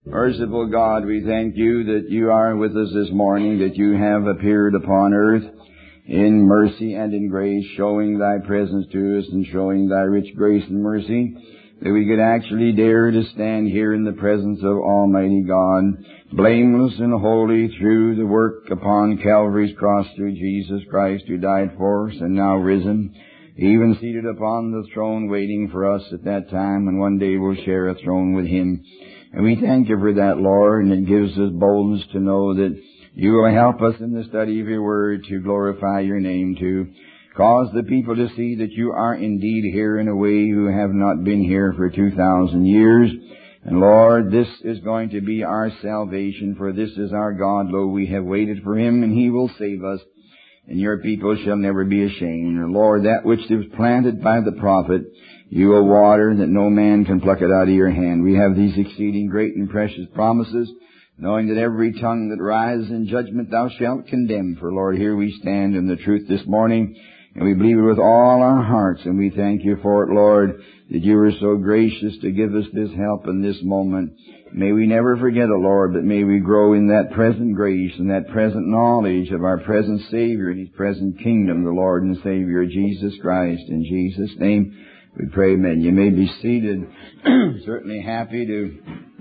Merciful God, we thank you that you are with us this morning, that you have appeared upon earth in mercy and in grace, showing thy presence to us and showing thy rich grace and mercy, that we could actually dare to stand here in the presence of Almighty God, blameless and holy through the work upon Calvary's cross through Jesus Christ, who died for us and now risen, even seated upon the throne waiting for us at that time, and one day we'll share a throne with Him. And we thank you for that, Lord, and it gives us boldness to know that you will help us in the study of your word to glorify your name, to cause the people to see that you are indeed here in a way who have not been here for 2,000 years. And Lord, this is going to be our salvation, for this is our God. Lo, we have waited for Him, and He will save us, and your people shall never be ashamed. And Lord, that which was planted by the prophet, you will water, that no man can pluck it out of your hand. We have these exceeding great and precious promises, knowing that every tongue that rises in judgment thou shalt condemn. For Lord, here we stand in the truth this morning, and we believe it with all our hearts, and we thank you for it, Lord, that you were so gracious to give us this help in this moment. May we never forget it, Lord, but may we grow in that present grace and that present knowledge of our present Savior and His present kingdom, the Lord and Savior Jesus Christ. In Jesus' name we pray, amen. You may be seated. Certainly happy to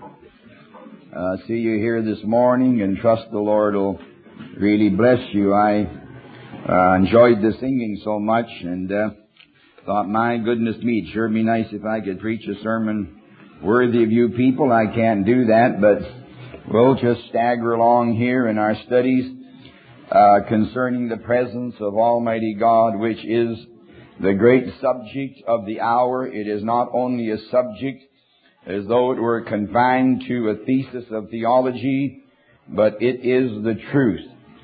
see you here this morning, and trust the Lord will really bless you. I enjoyed the singing so much, and thought, my goodness me, it'd sure be nice if I could preach a sermon worthy of you people. I can't do that, but we'll just stagger along here in our studies concerning the presence of Almighty God, which is the great subject of the hour. It is not only a subject as though it were confined to a thesis of theology, but it is the truth.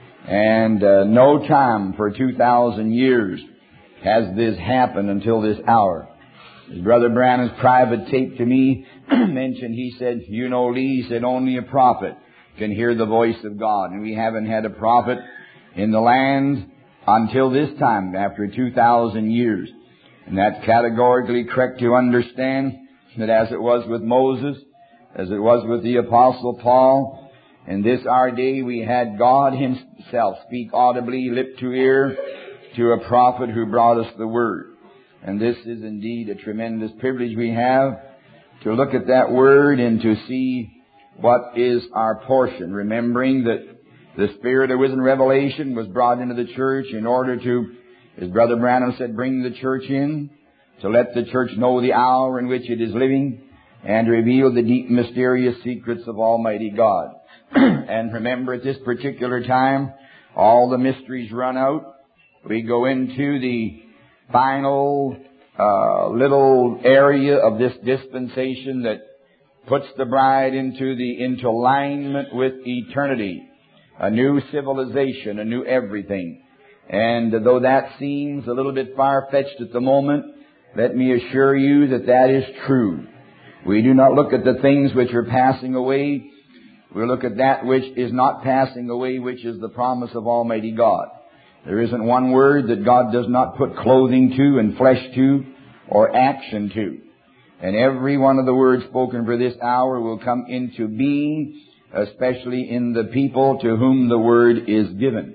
And no time for 2,000 years has this happened until this hour. As Brother Branham's private tape to me mentioned, he said, you know, Lee, he said, only a prophet can hear the voice of God. And we haven't had a prophet in the land until this time, after 2,000 years. And that's categorically correct to understand that as it was with Moses, as it was with the Apostle Paul, in this our day we had God Himself speak audibly, lip to ear, to a prophet who brought us the Word. And this is indeed a tremendous privilege we have to look at that Word and to see what is our portion, remembering that the Spirit of wisdom and revelation was brought into the church in order to, as Brother Branham said, bring the church in, to let the church know the hour in which it is living, and to reveal the deep mysterious secrets of Almighty God. And remember, at this particular time, all the mysteries run out. We go into the final little area of this dispensation that puts the bride into alignment with eternity. A new civilization, a new everything. And though that seems a little bit far-fetched at the moment, let me assure you that that is true. We do not look at the things which are passing away. We look at that which is not passing away, which is the promise of Almighty God. There isn't one word that God does not put clothing to and flesh to or action to. And every one of the words spoken for this hour will come into being, especially in the people to whom the word is given.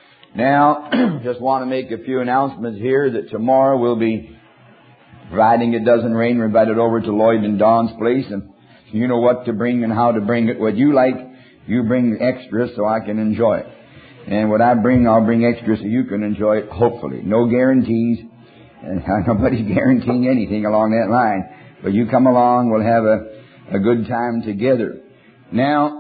Now, just want to make a few announcements here that tomorrow we'll be, providing it doesn't rain, we're invited over to Lloyd and Don's place, and you know what to bring and how to bring it. What you like, you bring extra so I can enjoy it. And what I bring, I'll bring extra so you can enjoy it, hopefully. No guarantees, and nobody's guaranteeing anything along that line. But you come along, we'll have a good time together. Now,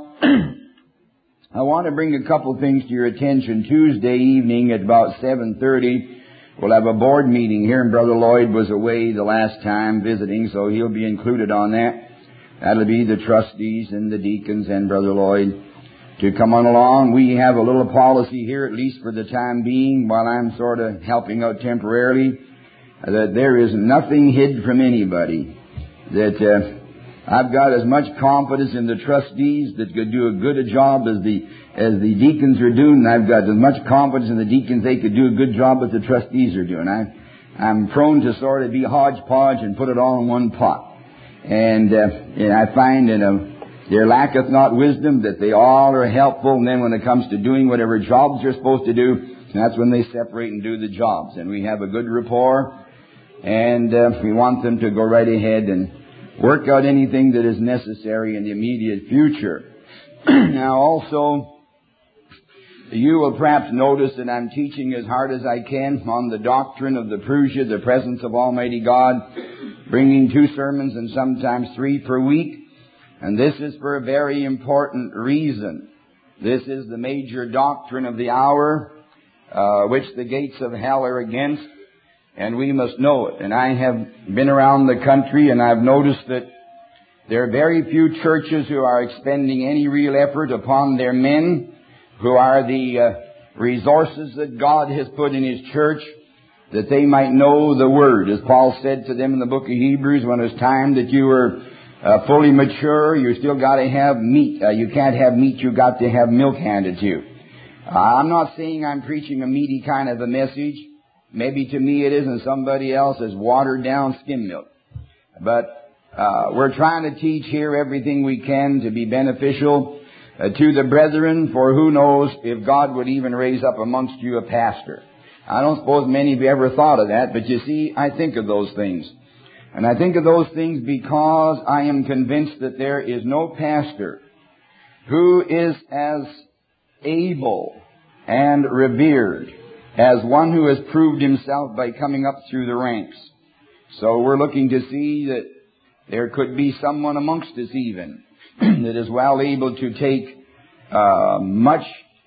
I want to bring a couple things to your attention. Tuesday evening at about 7:30, we'll have a board meeting here, and Brother Lloyd was away the last time visiting, so he'll be included on that. That'll be the trustees and the deacons and Brother Lloyd to come on along. We have a little policy here, at least for the time being, while I'm sort of helping out temporarily, that there is nothing hid from anybody. That I've got as much confidence in the trustees that could do a good a job as the deacons are doing. I've got as much confidence in the deacons they could do a good job as the trustees are doing. I'm prone to sort of be hodgepodge and put it all in one pot. And I find in there lacketh not wisdom, that they all are helpful, and then when it comes to doing whatever jobs they're supposed to do, that's when they separate and do the jobs. And we have a good rapport, and we want them to go right ahead and work out anything that is necessary in the immediate future. Now also, you will perhaps notice that I'm teaching as hard as I can on the doctrine of the Parousia, the presence of Almighty God, bringing 2 sermons and sometimes 3 per week. And this is for a very important reason. This is the major doctrine of the hour, which the gates of hell are against, and we must know it. And I have been around the country, and I've noticed that there are very few churches who are expending any real effort upon their men, who are the resources that God has put in His church, that they might know the Word. As Paul said to them in the book of Hebrews, when it's time that you were fully mature, you still got to have meat. You can't have meat, you got to have milk handed to you. I'm not saying I'm preaching a meaty kind of a message. Maybe to me it is, and somebody else is watered down skim milk. But we're trying to teach here everything we can to be beneficial to the brethren, for who knows if God would even raise up amongst you a pastor. I don't suppose many of you ever thought of that, but you see, I think of those things. And I think of those things because I am convinced that there is no pastor who is as able and revered as one who has proved himself by coming up through the ranks. So we're looking to see that there could be someone amongst us even that is well able to take much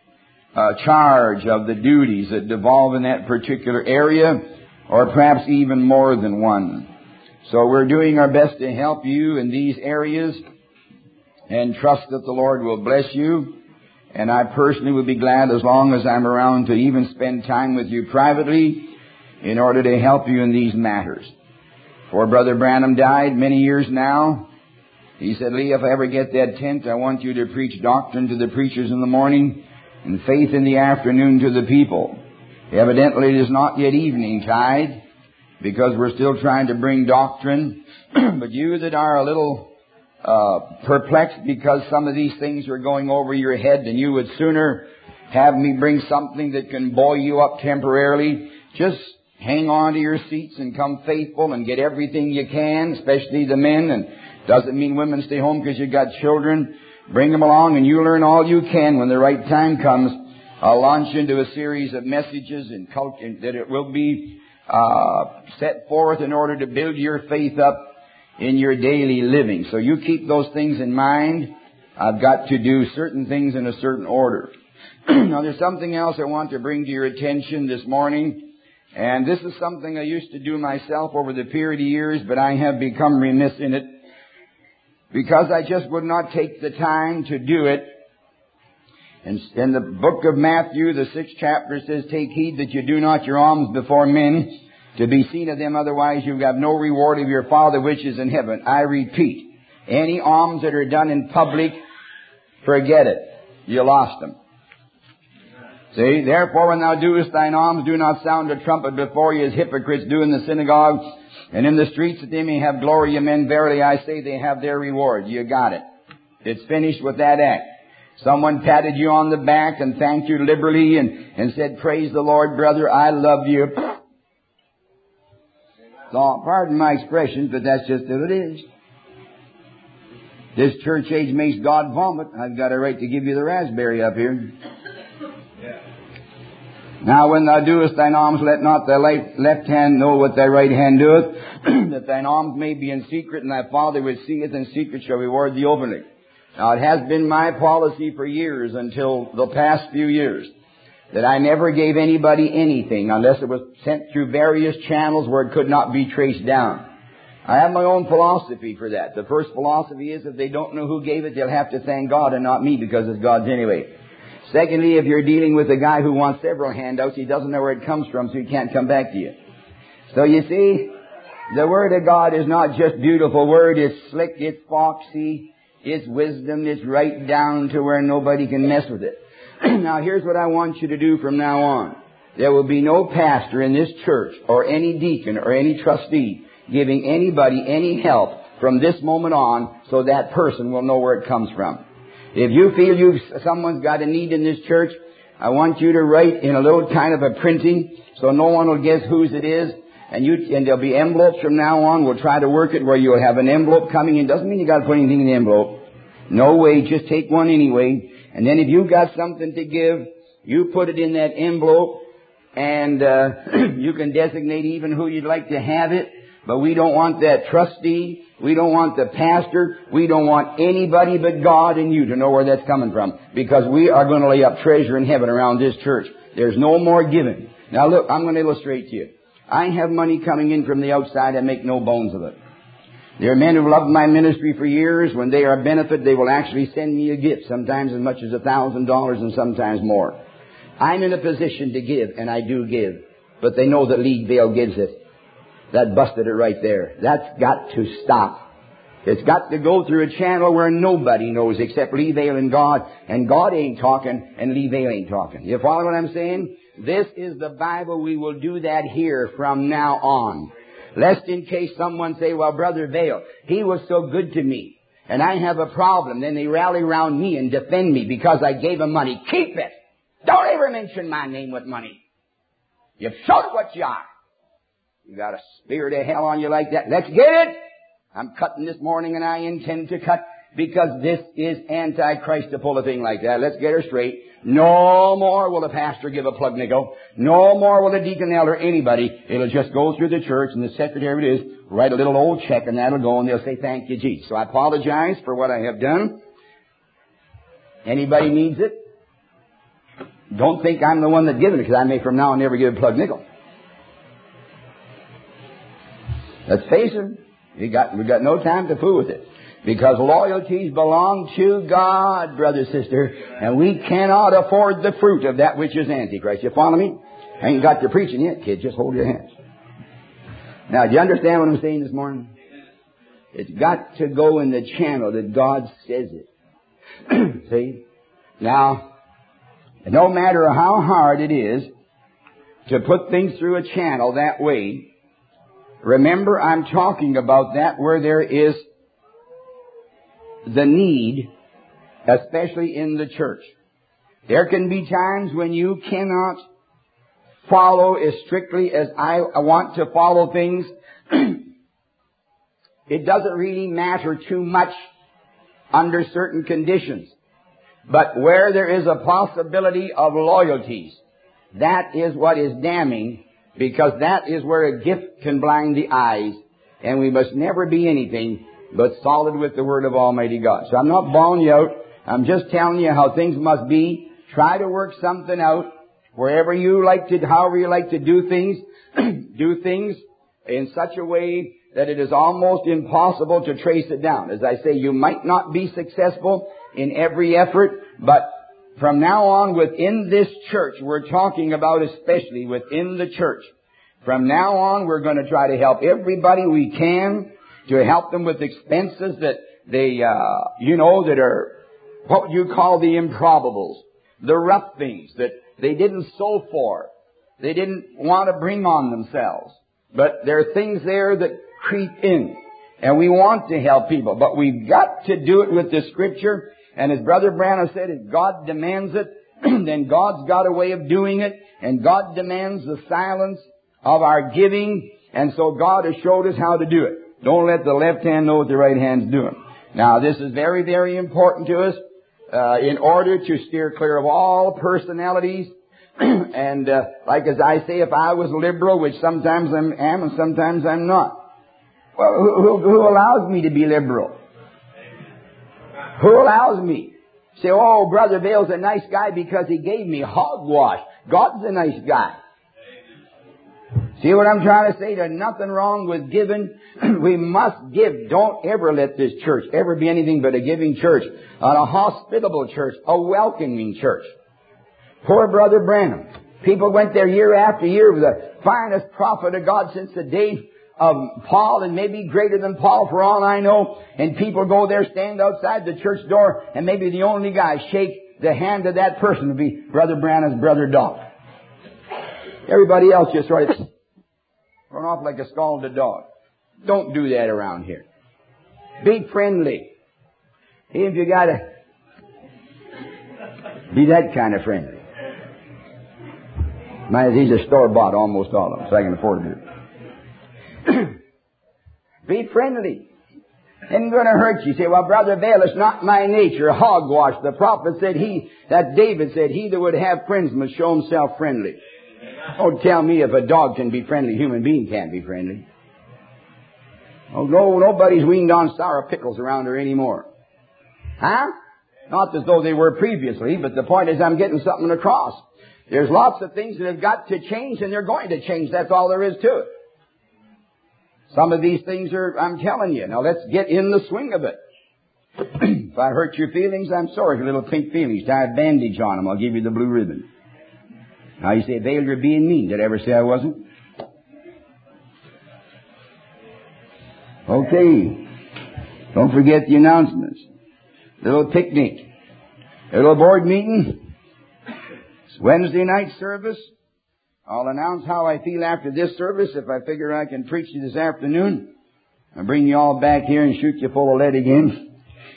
charge of the duties that devolve in that particular area, or perhaps even more than one. So we're doing our best to help you in these areas, and trust that the Lord will bless you. And I personally would be glad, as long as I'm around, to even spend time with you privately in order to help you in these matters. For Brother Branham died many years now. He said, Lee, if I ever get that tent, I want you to preach doctrine to the preachers in the morning and faith in the afternoon to the people. Evidently it is not yet evening tide, because we're still trying to bring doctrine. But you that are a little perplexed because some of these things are going over your head, and you would sooner have me bring something that can buoy you up temporarily, just hang on to your seats and come faithful and get everything you can, especially the men. And doesn't mean women stay home because you got children. Bring them along and you learn all you can. When the right time comes, I'll launch into a series of messages and that it will be set forth in order to build your faith up in your daily living. So you keep those things in mind. I've got to do certain things in a certain order. Now there's something else I want to bring to your attention this morning. And this is something I used to do myself over the period of years, but I have become remiss in it because I just would not take the time to do it. And in the book of Matthew, the 6th chapter says, take heed that you do not your alms before men to be seen of them, otherwise you have no reward of your Father which is in heaven. I repeat, any alms that are done in public, forget it. You lost them. See, therefore when thou doest thine alms, do not sound a trumpet before you as hypocrites do in the synagogues and in the streets, that they may have glory of men. Verily I say, they have their reward. You got it. It's finished with that act. Someone patted you on the back and thanked you liberally and said, praise the Lord, brother, I love you. So, pardon my expression, but that's just who it is. This church age makes God vomit. I've got a right to give you the raspberry up here. Now when thou doest thine alms, let not thy left hand know what thy right hand doeth, that thine alms may be in secret, and thy Father which seeth in secret shall reward thee openly. Now it has been my policy for years, until the past few years, that I never gave anybody anything unless it was sent through various channels where it could not be traced down. I have my own philosophy for that. The first philosophy is if they don't know who gave it, they'll have to thank God and not me, because it's God's anyway. Secondly, if you're dealing with a guy who wants several handouts, he doesn't know where it comes from, so he can't come back to you. So you see, the Word of God is not just beautiful word. It's slick, it's foxy, it's wisdom, it's right down to where nobody can mess with it. Now here's what I want you to do from now on. There will be no pastor in this church or any deacon or any trustee giving anybody any help from this moment on so that person will know where it comes from. If you feel someone's got a need in this church, I want you to write in a little kind of a printing so no one will guess whose it is. And there'll be envelopes from now on. We'll try to work it where you'll have an envelope coming in. Doesn't mean you got to put anything in the envelope. No way. Just take one anyway. And then if you've got something to give, you put it in that envelope. And you can designate even who you'd like to have it. But we don't want that trustee. We don't want the pastor. We don't want anybody but God and you to know where that's coming from. Because we are going to lay up treasure in heaven around this church. There's no more giving. Now look, I'm going to illustrate to you. I have money coming in from the outside. I make no bones of it. There are men who have loved my ministry for years. When they are a benefit, they will actually send me a gift, sometimes as much as $1,000 and sometimes more. I'm in a position to give, and I do give. But they know that Lee Vale gives it. That busted it right there. That's got to stop. It's got to go through a channel where nobody knows except Lee Vale and God ain't talking, and Lee Vale ain't talking. You follow what I'm saying? This is the Bible. We will do that here from now on. Lest in case someone say, well, Brother Vale, he was so good to me, and I have a problem. Then they rally around me and defend me because I gave him money. Keep it. Don't ever mention my name with money. You've showed what you are. You got a spirit of hell on you like that. Let's get it. I'm cutting this morning, and I intend to cut because this is Antichrist to pull a thing like that. Let's get her straight. No more will a pastor give a plug nickel. No more will a deacon, elder, anybody. It'll just go through the church, and the secretary it is, write a little old check, and that'll go, and they'll say, thank you, Jesus. So I apologize for what I have done. Anybody needs it? Don't think I'm the one that's giving it, because I may from now on never give a plug nickel. Let's face it. We got no time to fool with it. Because loyalties belong to God, brother, sister, and we cannot afford the fruit of that which is Antichrist. You follow me? I ain't got to preaching yet, kid. Just hold your hands. Now, do you understand what I'm saying this morning? It's got to go in the channel that God says it. See? Now, no matter how hard it is to put things through a channel that way, remember, I'm talking about that where there is the need, especially in the church. There can be times when you cannot follow as strictly as I want to follow things. It doesn't really matter too much under certain conditions. But where there is a possibility of loyalties, that is what is damning, because that is where a gift can blind the eyes, and we must never be anything but solid with the Word of Almighty God. So I'm not bawling you out. I'm just telling you how things must be. Try to work something out. Wherever you like to, however you like to do things, do things in such a way that it is almost impossible to trace it down. As I say, you might not be successful in every effort, but from now on within this church, we're talking about especially within the church. From now on, we're going to try to help everybody we can, to help them with expenses that they, that are, what would you call the improbables, the rough things that they didn't sow for, they didn't want to bring on themselves. But there are things there that creep in, and we want to help people, but we've got to do it with the Scripture. And as Brother Branham said, if God demands it, then God's got a way of doing it, and God demands the silence of our giving, and so God has showed us how to do it. Don't let the left hand know what the right hand's doing. Now, this is very, very important to us in order to steer clear of all personalities. And like as I say, if I was liberal, which sometimes I am and sometimes I'm not. Well, who allows me to be liberal? Who allows me? Say, oh, Brother Vale's a nice guy because he gave me hogwash. God's a nice guy. See what I'm trying to say? There's nothing wrong with giving. We must give. Don't ever let this church ever be anything but a giving church, a hospitable church, a welcoming church. Poor Brother Branham. People went there year after year with the finest prophet of God since the day of Paul, and maybe greater than Paul for all I know. And people go there, stand outside the church door, and maybe the only guy shake the hand of that person would be Brother Branham's brother Doc. Everybody else just sort of run off like a scalded dog. Don't do that around here. Be friendly. If you gotta be that kind of friendly. These are store-bought, almost all of them, so I can afford it. Be friendly. Isn't going to hurt you. You say, well, Brother Vail, it's not my nature. Hogwash. The prophet said that David said, he that would have friends must show himself friendly. Don't tell me if a dog can be friendly, a human being can't be friendly. Oh, no, nobody's weaned on sour pickles around her anymore. Huh? Not as though they were previously, but the point is I'm getting something across. There's lots of things that have got to change, and they're going to change. That's all there is to it. Some of these things I'm telling you. Now let's get in the swing of it. If I hurt your feelings, I'm sorry for little pink feelings. Tie a bandage on them. I'll give you the blue ribbon. Now you say, Vail, you're being mean. Did I ever say I wasn't? Okay. Don't forget the announcements. Little picnic. Little board meeting. It's Wednesday night service. I'll announce how I feel after this service. If I figure I can preach you this afternoon, I'll bring you all back here and shoot you full of lead again.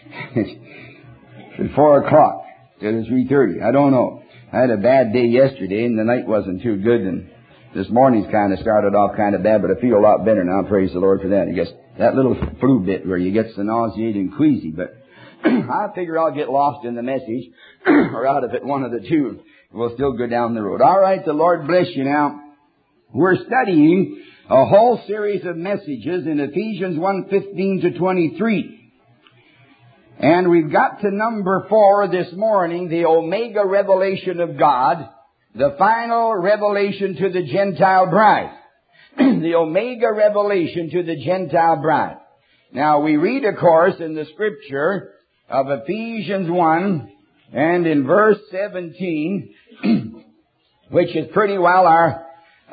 It's 4 o'clock till 3:30. I don't know. I had a bad day yesterday and the night wasn't too good, and this morning's kind of started off kind of bad, but I feel a lot better now. Praise the Lord for that. I guess that little flu bit where you get so nauseated and queasy, but I figure I'll get lost in the message or out of it, one of the two. We'll still go down the road. All right, the Lord bless you now. We're studying a whole series of messages in Ephesians 1:15 to 23. And we've got to number 4 this morning, the Omega revelation of God, the final revelation to the Gentile bride. The Omega revelation to the Gentile bride. Now we read, of course, in the scripture of Ephesians 1, and in verse 17, which is pretty well our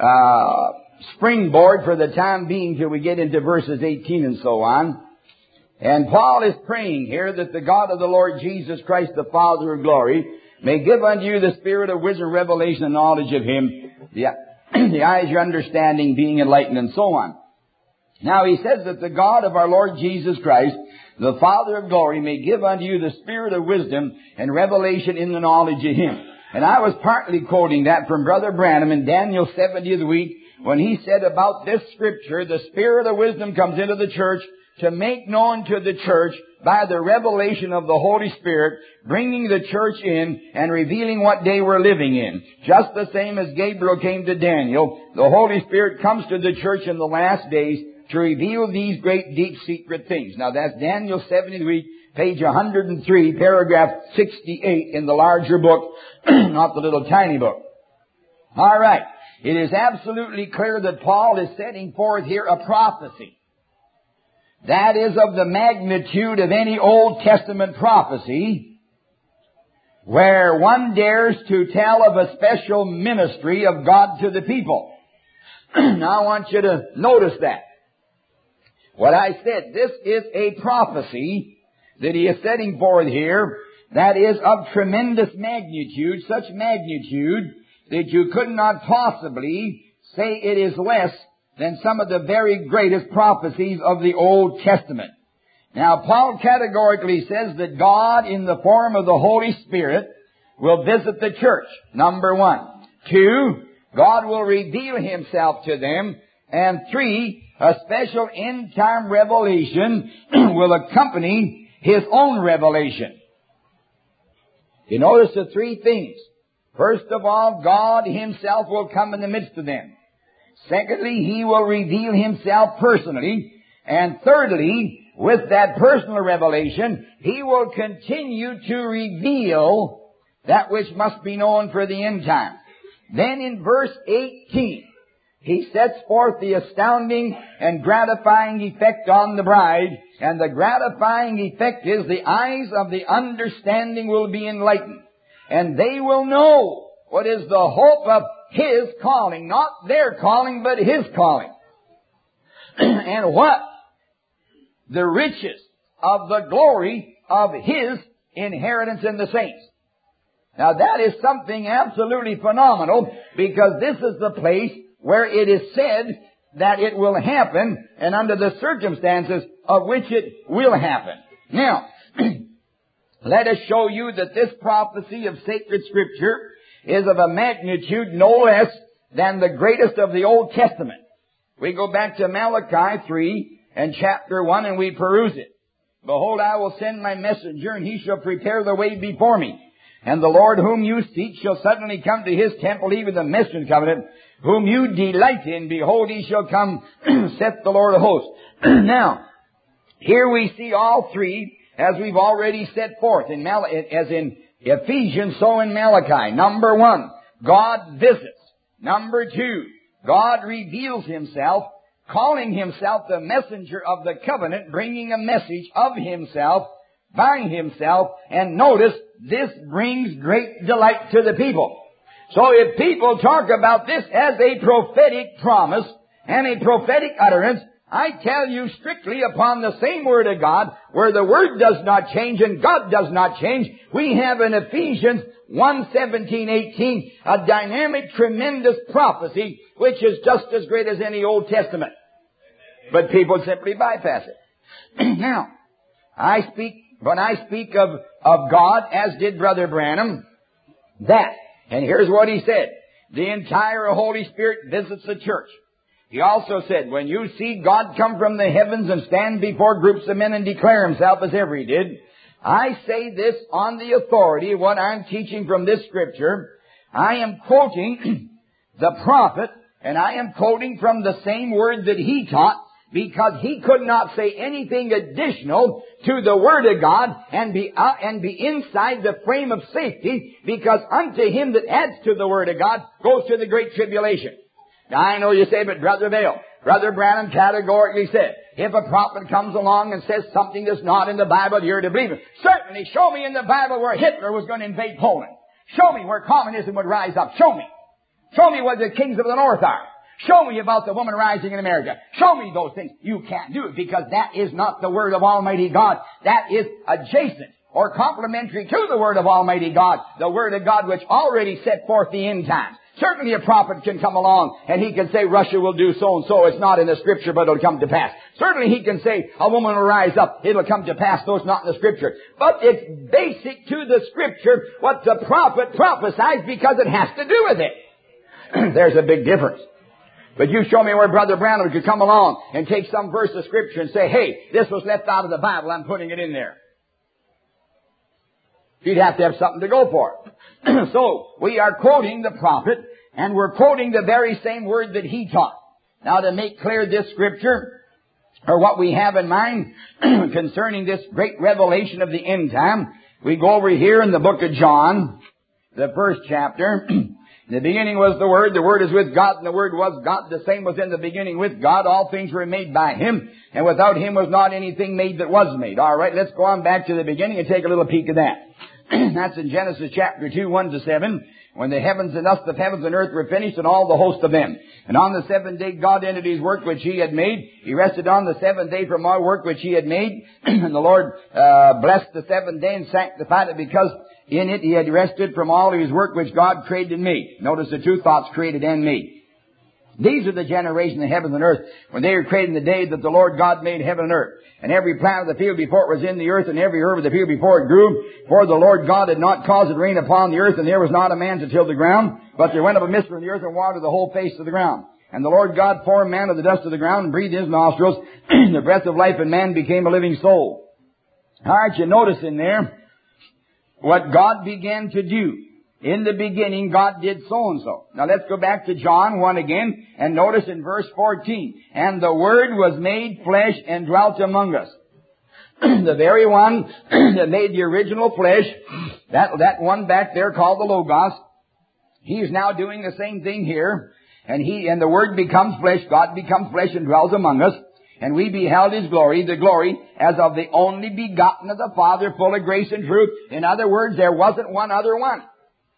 springboard for the time being till we get into verses 18 and so on. And Paul is praying here that the God of the Lord Jesus Christ, the Father of glory, may give unto you the spirit of wisdom, revelation, and knowledge of Him, the eyes of your understanding being enlightened, and so on. Now he says that the God of our Lord Jesus Christ, the Father of glory, may give unto you the spirit of wisdom and revelation in the knowledge of Him. And I was partly quoting that from Brother Branham in Daniel 70th week when he said about this scripture, the spirit of wisdom comes into the church to make known to the church by the revelation of the Holy Spirit, bringing the church in and revealing what day we're living in. Just the same as Gabriel came to Daniel, the Holy Spirit comes to the church in the last days to reveal these great deep secret things. Now that's Daniel 70th week, page 103, paragraph 68 in the larger book, not the little tiny book. All right. It is absolutely clear that Paul is setting forth here a prophecy. That is of the magnitude of any Old Testament prophecy, where one dares to tell of a special ministry of God to the people. Now I want you to notice that. What I said, this is a prophecy that he is setting forth here that is of tremendous magnitude, such magnitude that you could not possibly say it is less than some of the very greatest prophecies of the Old Testament. Now, Paul categorically says that God, in the form of the Holy Spirit, will visit the church, number 1. 2, God will reveal Himself to them. And 3, a special end-time revelation will accompany His own revelation. You notice the 3 things. First of all, God Himself will come in the midst of them. Secondly, He will reveal Himself personally. And thirdly, with that personal revelation, He will continue to reveal that which must be known for the end time. Then in verse 18, He sets forth the astounding and gratifying effect on the bride. And the gratifying effect is the eyes of the understanding will be enlightened. And they will know what is the hope of His calling. Not their calling, but His calling. And what? The riches of the glory of His inheritance in the saints. Now that is something absolutely phenomenal, because this is the place where it is said that it will happen and under the circumstances of which it will happen. Now, let us show you that this prophecy of sacred Scripture is of a magnitude no less than the greatest of the Old Testament. We go back to Malachi 3 and chapter 1 and we peruse it. Behold, I will send my messenger, and he shall prepare the way before me. And the Lord whom you seek shall suddenly come to his temple, even the messenger covenant, whom you delight in. Behold, he shall come, saith the Lord of hosts. Now, here we see all three, as we've already set forth, as in Ephesians, so in Malachi. Number 1, God visits. Number 2, God reveals himself, calling himself the messenger of the covenant, bringing a message of himself, by himself, and notice, this brings great delight to the people. So if people talk about this as a prophetic promise and a prophetic utterance, I tell you strictly upon the same Word of God, where the Word does not change and God does not change, we have in Ephesians 1:17-18 a dynamic, tremendous prophecy, which is just as great as any Old Testament. But people simply bypass it. Now, when I speak of God, as did Brother Branham, and here's what he said, the entire Holy Spirit visits the church. He also said, when you see God come from the heavens and stand before groups of men and declare himself as ever he did, I say this on the authority of what I'm teaching from this Scripture. I am quoting the prophet, and I am quoting from the same word that he taught, because he could not say anything additional to the Word of God and be inside the frame of safety, because unto him that adds to the Word of God goes to the great tribulation. Now I know you say, but Brother Vail, Brother Branham categorically said, if a prophet comes along and says something that's not in the Bible, you're to believe it. Certainly, show me in the Bible where Hitler was going to invade Poland. Show me where communism would rise up. Show me. Show me where the kings of the north are. Show me about the woman rising in America. Show me those things. You can't do it, because that is not the Word of Almighty God. That is adjacent or complementary to the Word of Almighty God, the Word of God which already set forth the end times. Certainly a prophet can come along and he can say Russia will do so and so. It's not in the Scripture, but it'll come to pass. Certainly he can say a woman will rise up. It'll come to pass, though it's not in the Scripture. But it's basic to the Scripture what the prophet prophesies, because it has to do with it. There's a big difference. But you show me where Brother Branham could come along and take some verse of Scripture and say, hey, this was left out of the Bible, I'm putting it in there. You'd have to have something to go for. So, we are quoting the prophet, and we're quoting the very same word that he taught. Now, to make clear this Scripture, or what we have in mind concerning this great revelation of the end time, we go over here in the book of John, the first chapter. In the beginning was the Word is with God, and the Word was God. The same was in the beginning with God. All things were made by Him, and without Him was not anything made that was made. All right, let's go on back to the beginning and take a little peek at that. That's in Genesis chapter 2, 1-7. When the heavens and dust of heavens and earth were finished, and all the host of them. And on the seventh day God ended His work which He had made. He rested on the seventh day from our work which He had made. And the Lord blessed the seventh day and sanctified it, because in it He had rested from all His work which God created and made. Notice the two thoughts, created and made. These are the generation of heaven and earth, when they were created in the day that the Lord God made heaven and earth. And every plant of the field before it was in the earth, and every herb of the field before it grew. For the Lord God had not caused it to rain upon the earth, and there was not a man to till the ground. But there went up a mist from the earth and watered the whole face of the ground. And the Lord God formed man of the dust of the ground, and breathed in his nostrils the breath of life, and man became a living soul. All right, you notice in there what God began to do. In the beginning, God did so-and-so. Now let's go back to John 1 again, and notice in verse 14, and the Word was made flesh and dwelt among us. The very one that made the original flesh, that one back there called the Logos, He is now doing the same thing here, and the Word becomes flesh, God becomes flesh and dwells among us, and we beheld His glory, the glory as of the only begotten of the Father, full of grace and truth. In other words, there wasn't one other one.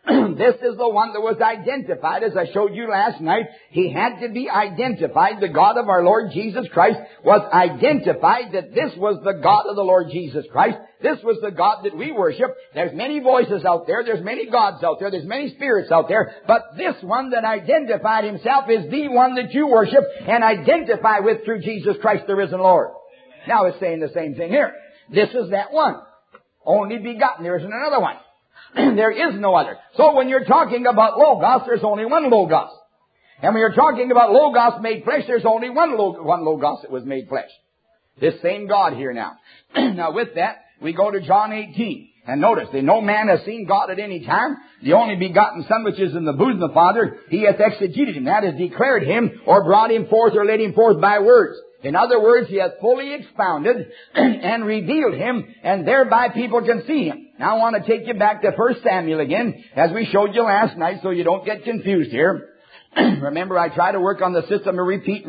This is the one that was identified, as I showed you last night. He had to be identified. The God of our Lord Jesus Christ was identified that this was the God of the Lord Jesus Christ. This was the God that we worship. There's many voices out there. There's many gods out there. There's many spirits out there. But this one that identified himself is the one that you worship and identify with through Jesus Christ, the risen Lord. Now it's saying the same thing here. This is that one. Only begotten. There isn't another one. There is no other. So when you're talking about Logos, there's only one Logos. And when you're talking about Logos made flesh, there's only one Logos that was made flesh. This same God here now. Now with that, we go to John 18. And notice that no man has seen God at any time. The only begotten Son which is in the bosom of the Father, He hath exegeted Him. That is, declared Him, or brought Him forth, or led Him forth by words. In other words, He hath fully expounded and revealed Him, and thereby people can see Him. Now I want to take you back to 1 Samuel again, as we showed you last night, so you don't get confused here. Remember, I try to work on the system of repeat.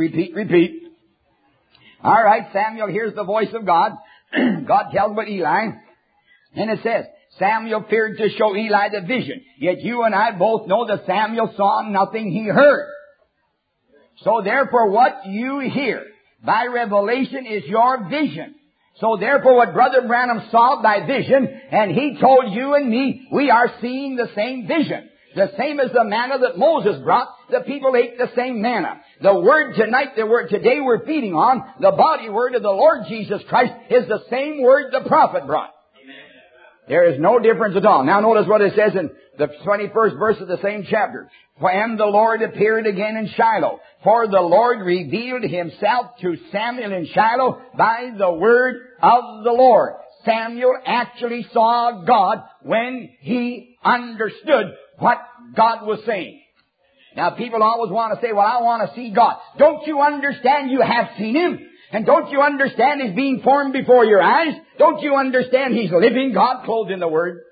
All right, Samuel hears the voice of God. God tells about Eli, and it says, Samuel feared to show Eli the vision. Yet you and I both know that Samuel saw nothing, he heard. So therefore, what you hear by revelation is your vision. So therefore, what Brother Branham saw by vision, and he told you and me, we are seeing the same vision. The same as the manna that Moses brought, the people ate the same manna. The word tonight, the word today we're feeding on, the body word of the Lord Jesus Christ, is the same word the prophet brought. There is no difference at all. Now notice what it says in the 21st verse of the same chapter. And the Lord appeared again in Shiloh. For the Lord revealed Himself to Samuel in Shiloh by the word of the Lord. Samuel actually saw God when he understood what God was saying. Now people always want to say, well, I want to see God. Don't you understand you have seen Him? And don't you understand He's being formed before your eyes? Don't you understand He's living God clothed in the Word?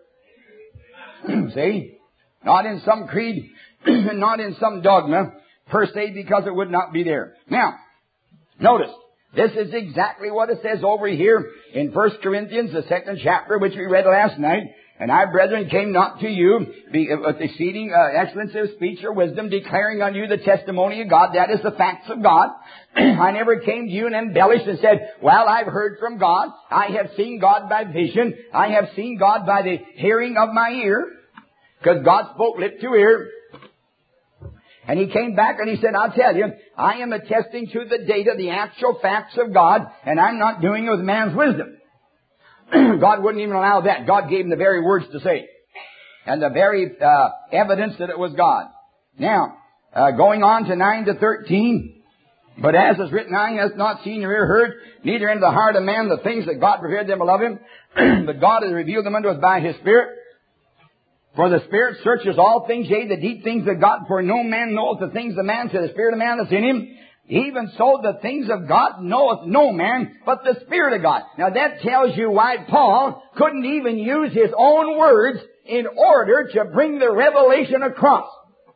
See? Not in some creed, not in some dogma, per se, because it would not be there. Now, notice, this is exactly what it says over here in 1 Corinthians, the 2nd chapter, which we read last night. And I, brethren, came not to you with exceeding excellency of speech or wisdom, declaring unto you the testimony of God. That is the facts of God. I never came to you and embellished and said, well, I've heard from God. I have seen God by vision. I have seen God by the hearing of my ear. Because God spoke lip to ear. And He came back and He said, I'll tell you, I am attesting to the data, the actual facts of God, and I'm not doing it with man's wisdom. God wouldn't even allow that. God gave Him the very words to say. And the very evidence that it was God. Now, going on to 9 to 13. But as is written, eye hath not seen nor ear heard, neither into the heart of man the things that God prepared them to love Him. But God has revealed them unto us by His Spirit. For the Spirit searches all things, yea, the deep things of God. For no man knoweth the things of man, to the Spirit of man that's in him. Even so, the things of God knoweth no man, but the Spirit of God. Now that tells you why Paul couldn't even use his own words in order to bring the revelation across.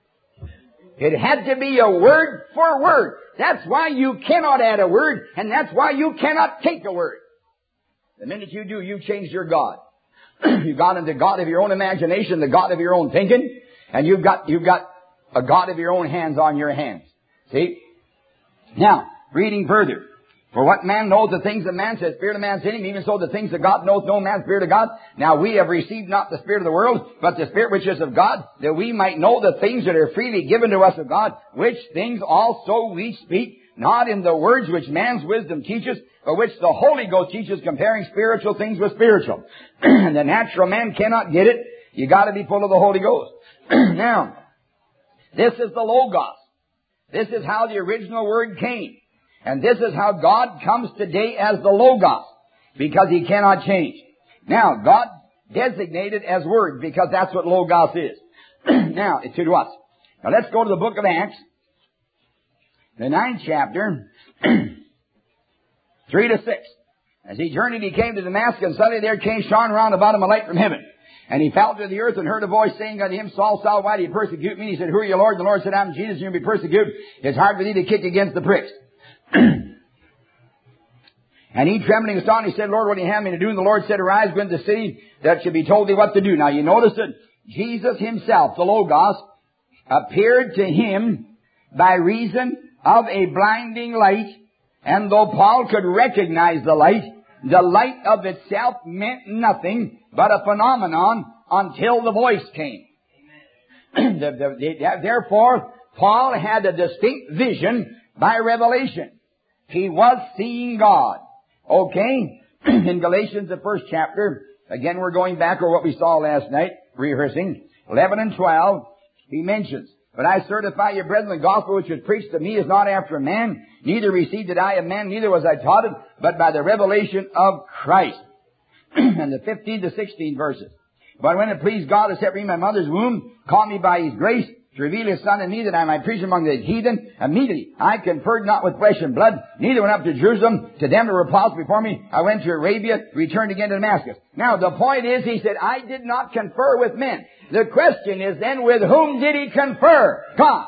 It had to be a word for word. That's why you cannot add a word, and that's why you cannot take a word. The minute you do, you change your God. You've got into God of your own imagination, the God of your own thinking, and you've got a God of your own hands on your hands. See? Now, reading further. For what man knows the things of man, says Spirit of man's in him, even so the things of God knoweth no man, Spirit of God. Now we have received not the Spirit of the world, but the Spirit which is of God, that we might know the things that are freely given to us of God, which things also we speak, not in the words which man's wisdom teaches, but which the Holy Ghost teaches, comparing spiritual things with spiritual. And the natural man cannot get it. You got to be full of the Holy Ghost. Now, this is the Logos. This is how the original word came. And this is how God comes today as the Logos, because He cannot change. Now, God designated as Word, because that's what Logos is. Now, it's to us. Now, let's go to the book of Acts, the 9th chapter, 3 to 6. As he journeyed, he came to Damascus, and suddenly there came shone round about him a light from heaven. And he fell to the earth and heard a voice saying unto him, Saul, Saul, why do you persecute me? And he said, Who are you, Lord? And the Lord said, I'm Jesus, and you'll be persecuted. It's hard for thee to kick against the pricks. And he, trembling and astonished, he said, Lord, what do you have me to do? And the Lord said, Arise, go into the city, that shall be told thee what to do. Now, you notice that Jesus himself, the Logos, appeared to him by reason of a blinding light, and though Paul could recognize the light of itself meant nothing but a phenomenon until the voice came. Therefore, Paul had a distinct vision by revelation. He was seeing God. Okay? In Galatians, the first chapter, again we're going back over what we saw last night, rehearsing, 11 and 12, he mentions, "But I certify you, brethren, the gospel which was preached to me is not after man, neither received it I of man, neither was I taught it, but by the revelation of Christ." And the 15 to 16 verses. "But when it pleased God to set me in my mother's womb, called me by His grace, to reveal His Son in me that I might preach among the heathen, immediately I conferred not with flesh and blood, neither went up to Jerusalem to them that were repulsed before me. I went to Arabia, returned again to Damascus." Now the point is, he said, I did not confer with men. The question is then, with whom did he confer? God.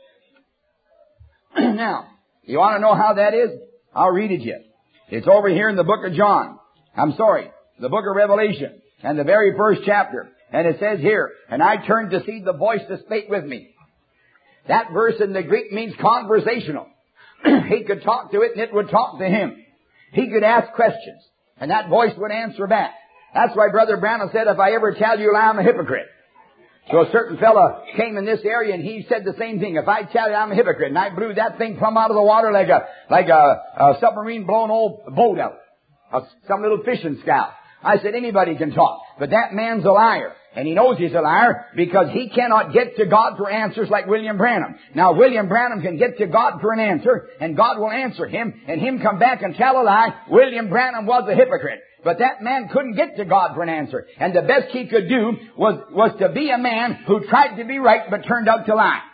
Now, you want to know how that is? I'll read it to you. It's over here in the book of John. The book of Revelation, and the very first chapter. And it says here, "And I turned to see the voice that spake with me." That verse in the Greek means conversational. He could talk to it and it would talk to him. He could ask questions and that voice would answer back. That's why Brother Branham said, "If I ever tell you a lie, I'm a hypocrite." So a certain fella came in this area and he said the same thing. "If I tell you I'm a hypocrite," and I blew that thing plumb out of the water like a submarine blown old boat out. Some little fishing scow. I said, anybody can talk, but that man's a liar. And he knows he's a liar because he cannot get to God for answers like William Branham. Now, William Branham can get to God for an answer, and God will answer him, and him come back and tell a lie. William Branham was a hypocrite. But that man couldn't get to God for an answer. And the best he could do was to be a man who tried to be right but turned out to lie.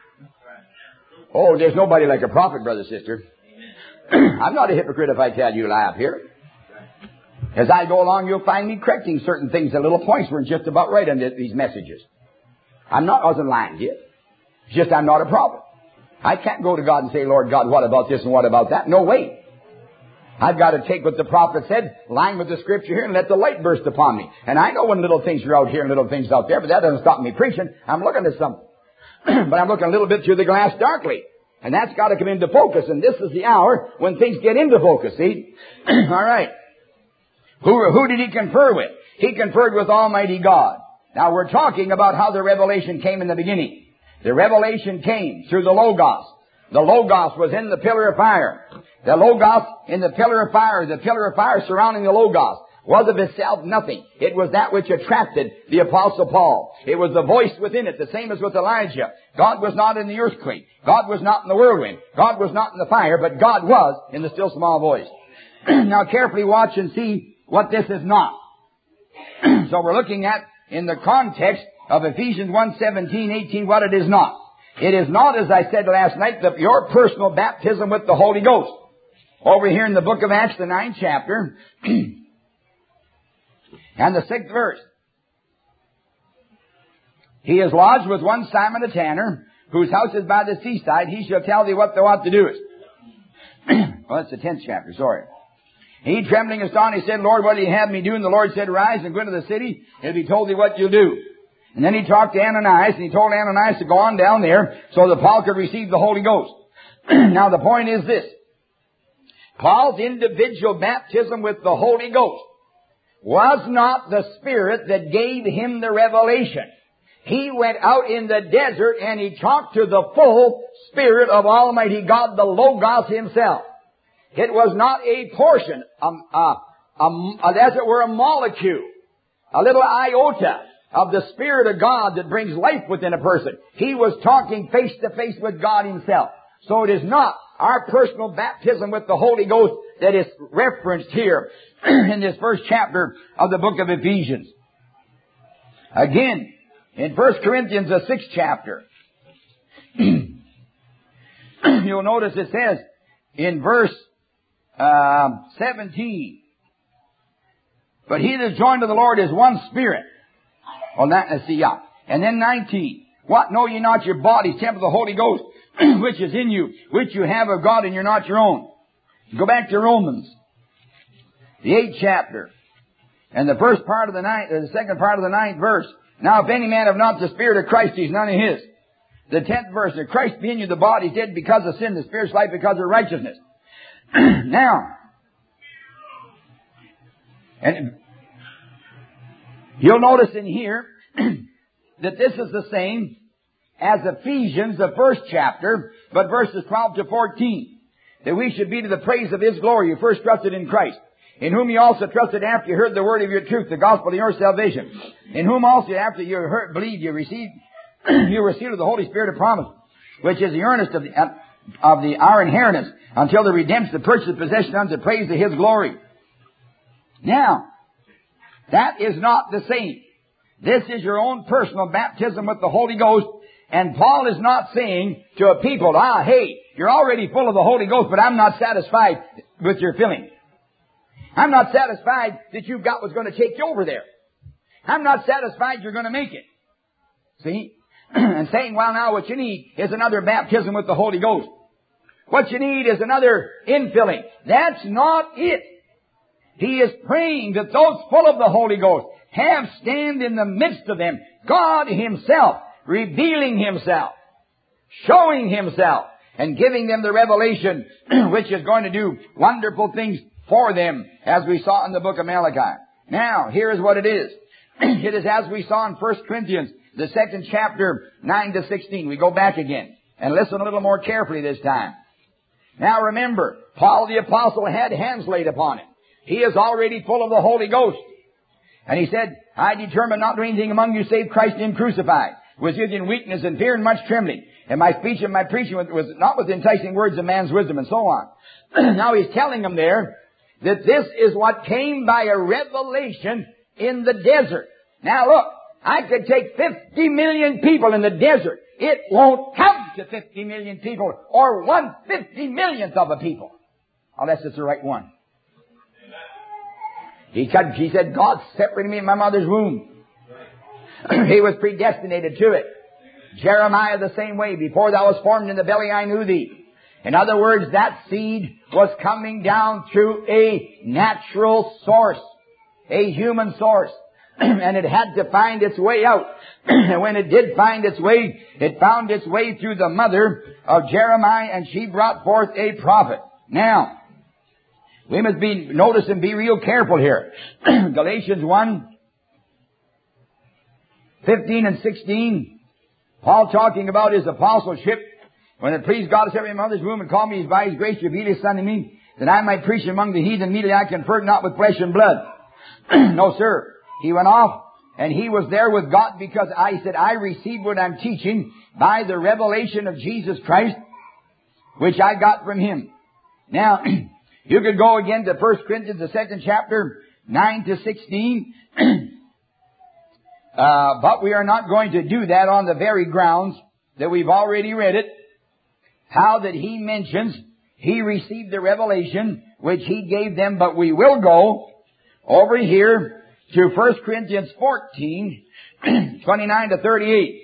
Oh, there's nobody like a prophet, brother, sister. I'm not a hypocrite if I tell you a lie up here. As I go along, you'll find me correcting certain things at little points where it's just about right on these messages. I wasn't lying to you. It's just I'm not a prophet. I can't go to God and say, "Lord God, what about this and what about that?" No way. I've got to take what the prophet said, line with the scripture here, and let the light burst upon me. And I know when little things are out here and little things out there, but that doesn't stop me preaching. I'm looking at something. But I'm looking a little bit through the glass darkly. And that's got to come into focus. And this is the hour when things get into focus, see? All right. Who did he confer with? He conferred with Almighty God. Now we're talking about how the revelation came in the beginning. The revelation came through the Logos. The Logos was in the pillar of fire. The Logos in the pillar of fire surrounding the Logos was of itself nothing. It was that which attracted the Apostle Paul. It was the voice within it, the same as with Elijah. God was not in the earthquake. God was not in the whirlwind. God was not in the fire, but God was in the still small voice. Now carefully watch and see what this is not. So we're looking at, in the context of Ephesians 1:17-18, what it is not. It is not, as I said last night, your personal baptism with the Holy Ghost. Over here in the book of Acts, the 9th chapter, and the 6th verse. "He is lodged with one Simon a tanner, whose house is by the seaside. He shall tell thee what thou ought to do." Well, that's the 10th chapter, sorry. "He, trembling and astonished, said, Lord, what do you have me do? And the Lord said, Rise and go into the city. It'll be told thee what you'll do. And then he talked to Ananias, and he told Ananias to go on down there so that Paul could receive the Holy Ghost. Now the point is this. Paul's individual baptism with the Holy Ghost was not the Spirit that gave him the revelation. He went out in the desert and he talked to the full Spirit of Almighty God, the Logos himself. It was not a portion, as it were a molecule, a little iota of the Spirit of God that brings life within a person. He was talking face to face with God himself. So it is not our personal baptism with the Holy Ghost that is referenced here in this first chapter of the book of Ephesians. Again, in 1 Corinthians, the 6th chapter, you'll notice it says in verse 17, but he that is joined to the Lord is one spirit. Well, let's see, yeah. And then 19, what know ye not your bodies, temple of the Holy Ghost, which is in you, which you have of God, and you're not your own. Go back to Romans, the 8th chapter, and the second part of the 9th verse. Now, if any man have not the Spirit of Christ, he's none of his. The 10th verse, if Christ be in you, the body is dead because of sin, the Spirit's life because of righteousness. Now, and you'll notice in here that this is the same as Ephesians, the first chapter, but verses 12 to 14. That we should be to the praise of His glory. You first trusted in Christ, in whom you also trusted after you heard the word of your truth, the gospel of your salvation. In whom also after you believed, you received of the Holy Spirit of promise, which is the earnest of our inheritance, until the redemption, the purchase of possession unto the praise of His glory. Now, that is not the same. This is your own personal baptism with the Holy Ghost. And Paul is not saying to a people, hey, you're already full of the Holy Ghost, but I'm not satisfied with your filling. I'm not satisfied that you've got what's going to take you over there. I'm not satisfied you're going to make it. See? And saying, well, now what you need is another baptism with the Holy Ghost. What you need is another infilling. That's not it. He is praying that those full of the Holy Ghost have stand in the midst of them God Himself, revealing Himself, showing Himself, and giving them the revelation which is going to do wonderful things for them, as we saw in the book of Malachi. Now, here is what it is. It is as we saw in 1 Corinthians, the 2nd chapter, 9 to 16. We go back again and listen a little more carefully this time. Now remember, Paul the Apostle had hands laid upon him. He is already full of the Holy Ghost. And he said, I determined not to do anything among you save Christ Him crucified, was in weakness and fear and much trembling. And my speech and my preaching was not with enticing words of man's wisdom, and so on. Now he's telling them there that this is what came by a revelation in the desert. Now look, I could take 50 million people in the desert. It won't come to 50 million people or 1/50 of a people. Unless it's the right one. He said, God separated me in my mother's womb. He was predestinated to it. Jeremiah the same way. Before thou was formed in the belly, I knew thee. In other words, that seed was coming down through a natural source, a human source. And it had to find its way out. And when it did find its way, it found its way through the mother of Jeremiah, and she brought forth a prophet. Now, we must notice and be real careful here. Galatians 1:15 and 16. Paul talking about his apostleship. When it pleased God to set me in my mother's womb and call me by His grace to reveal His Son to me, that I might preach among the heathen, immediately I conferred not with flesh and blood. No, sir. He went off and he was there with God, because I said, I received what I'm teaching by the revelation of Jesus Christ, which I got from Him. Now, you could go again to 1 Corinthians, the 2nd chapter, 9 to 16. But we are not going to do that on the very grounds that we've already read it. How that he mentions he received the revelation which he gave them, but we will go over here to 1 Corinthians 14, 29 to 38.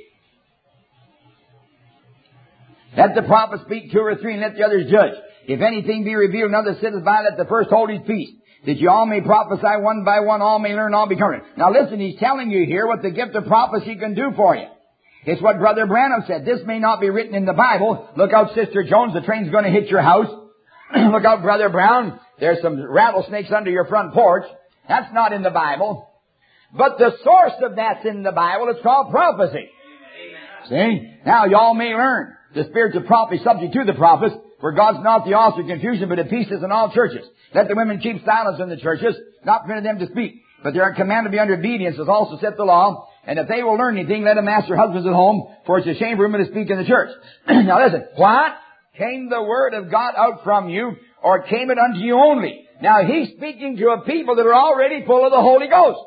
Let the prophet speak 2 or 3, and let the others judge. If anything be revealed, another sitteth by, let the first hold his peace, that you all may prophesy one by one, all may learn, all be current. Now listen, he's telling you here what the gift of prophecy can do for you. It's what Brother Branham said. This may not be written in the Bible. Look out, Sister Jones, the train's going to hit your house. Look out, Brother Brown, there's some rattlesnakes under your front porch. That's not in the Bible. But the source of that's in the Bible. It's called prophecy. See? Now, y'all may learn. The spirits of prophecy subject to the prophets, for God's not the author of confusion, but of peace is in all churches. Let the women keep silence in the churches, not permitting them to speak. But they are commanded to be under obedience, as also saith the law. And if they will learn anything, let them ask their husbands at home, for it's a shame for women to speak in the church. Now listen, what? Came the word of God out from you, or came it unto you only? Now he's speaking to a people that are already full of the Holy Ghost.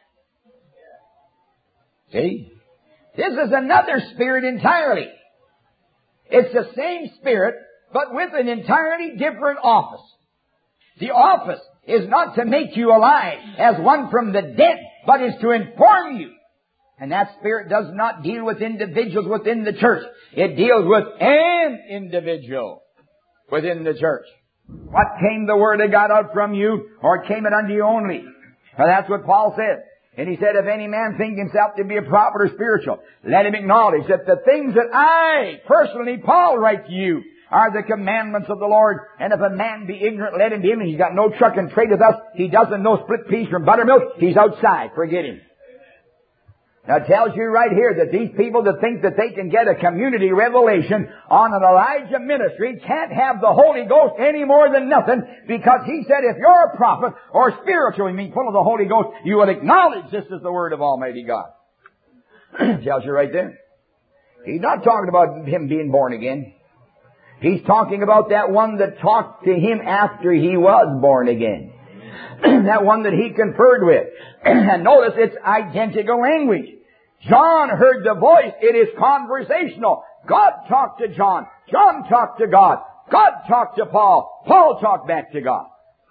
See? This is another spirit entirely. It's the same spirit, but with an entirely different office. The office is not to make you alive as one from the dead, but is to inform you. And that spirit does not deal with individuals within the church. It deals with an individual within the church. What came the word of God out from you, or came it unto you only? Well, that's what Paul said. And he said, if any man think himself to be a prophet or spiritual, let him acknowledge that the things that I, personally, Paul, write to you, are the commandments of the Lord. And if a man be ignorant, let him be ignorant. He's got no truck and trade with us. He doesn't know split peas from buttermilk. He's outside. Forget him. Now it tells you right here that these people that think that they can get a community revelation on an Elijah ministry can't have the Holy Ghost any more than nothing, because he said if you're a prophet or spiritual, you mean full of the Holy Ghost, you will acknowledge this is the word of Almighty God. Tells you right there. He's not talking about him being born again. He's talking about that one that talked to him after he was born again. That one that he conferred with. And notice it's identical language. John heard the voice. It is conversational. God talked to John. John talked to God. God talked to Paul. Paul talked back to God.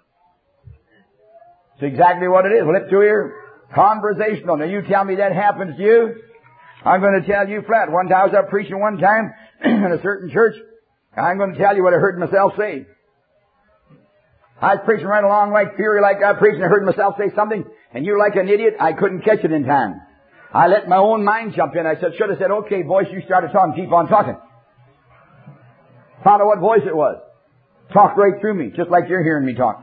It's exactly what it is. Lip to ear. Conversational. Now you tell me that happens to you. I'm going to tell you flat. One time I was up preaching one time in a certain church. I'm going to tell you what I heard myself say. I was preaching right along like fury, like I preached, and I heard myself say something, and you're like an idiot. I couldn't catch it in time. I let my own mind jump in. I should have said, okay, voice, you started talking, keep on talking. Found out what voice it was. Talked right through me, just like you're hearing me talk.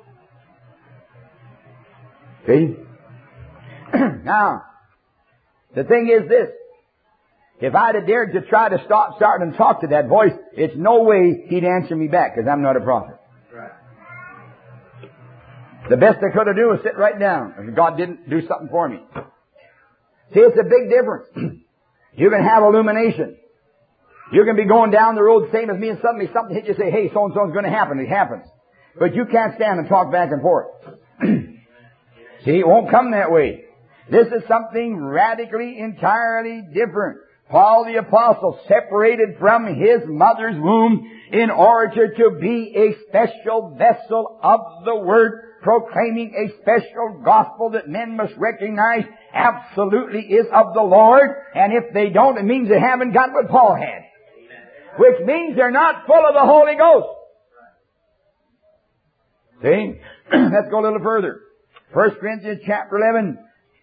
See? Now, the thing is this. If I'd have dared to try to start and talk to that voice, it's no way he'd answer me back, because I'm not a prophet. Right. The best I could have done was sit right down, if God didn't do something for me. See, it's a big difference. You can have illumination. You can be going down the road same as me, and suddenly something hits you, say, hey, so-and-so's going to happen. It happens. But you can't stand and talk back and forth. See, it won't come that way. This is something radically, entirely different. Paul the Apostle, separated from his mother's womb in order to be a special vessel of the Word, proclaiming a special gospel that men must recognize absolutely is of the Lord. And if they don't, it means they haven't got what Paul had. Which means they're not full of the Holy Ghost. See? Let's go a little further. 1 Corinthians chapter 11,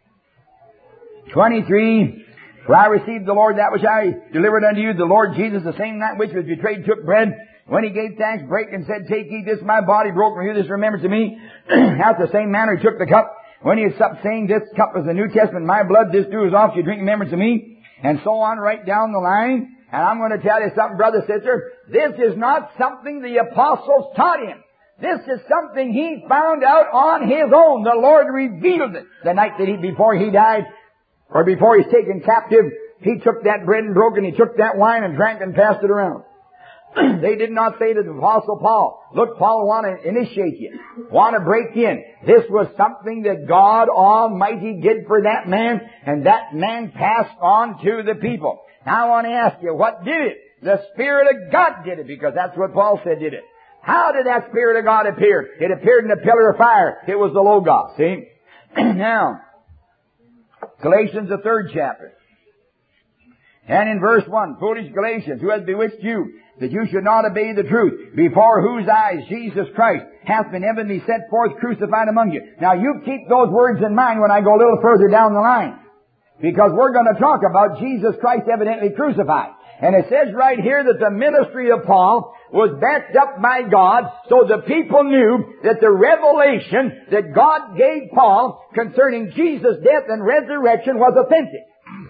23. For I received the Lord that which I delivered unto you, the Lord Jesus, the same night which was betrayed, took bread. When he gave thanks, brake, and said, take, eat, this is my body, broken for you, this remembrance to me. After the same manner he took the cup. When he had supped, saying, this cup is the New Testament, my blood, this do as oft you drink in remembrance of me. And so on right down the line. And I'm going to tell you something, brother, sister. This is not something the apostles taught him. This is something he found out on his own. The Lord revealed it the night that before he died, or before he's taken captive. He took that bread and broke it, and he took that wine and drank and passed it around. They did not say to the Apostle Paul, look, Paul, want to initiate you, want to break in. This was something that God Almighty did for that man, and that man passed on to the people. Now I want to ask you, what did it? The Spirit of God did it, because that's what Paul said did it. How did that Spirit of God appear? It appeared in a pillar of fire. It was the Logos, see? Now, Galatians, the 3rd chapter. And in verse 1, foolish Galatians, who has bewitched you, that you should not obey the truth, before whose eyes Jesus Christ hath been evidently set forth crucified among you. Now you keep those words in mind when I go a little further down the line, because we're going to talk about Jesus Christ evidently crucified. And it says right here that the ministry of Paul was backed up by God, so the people knew that the revelation that God gave Paul concerning Jesus' death and resurrection was authentic.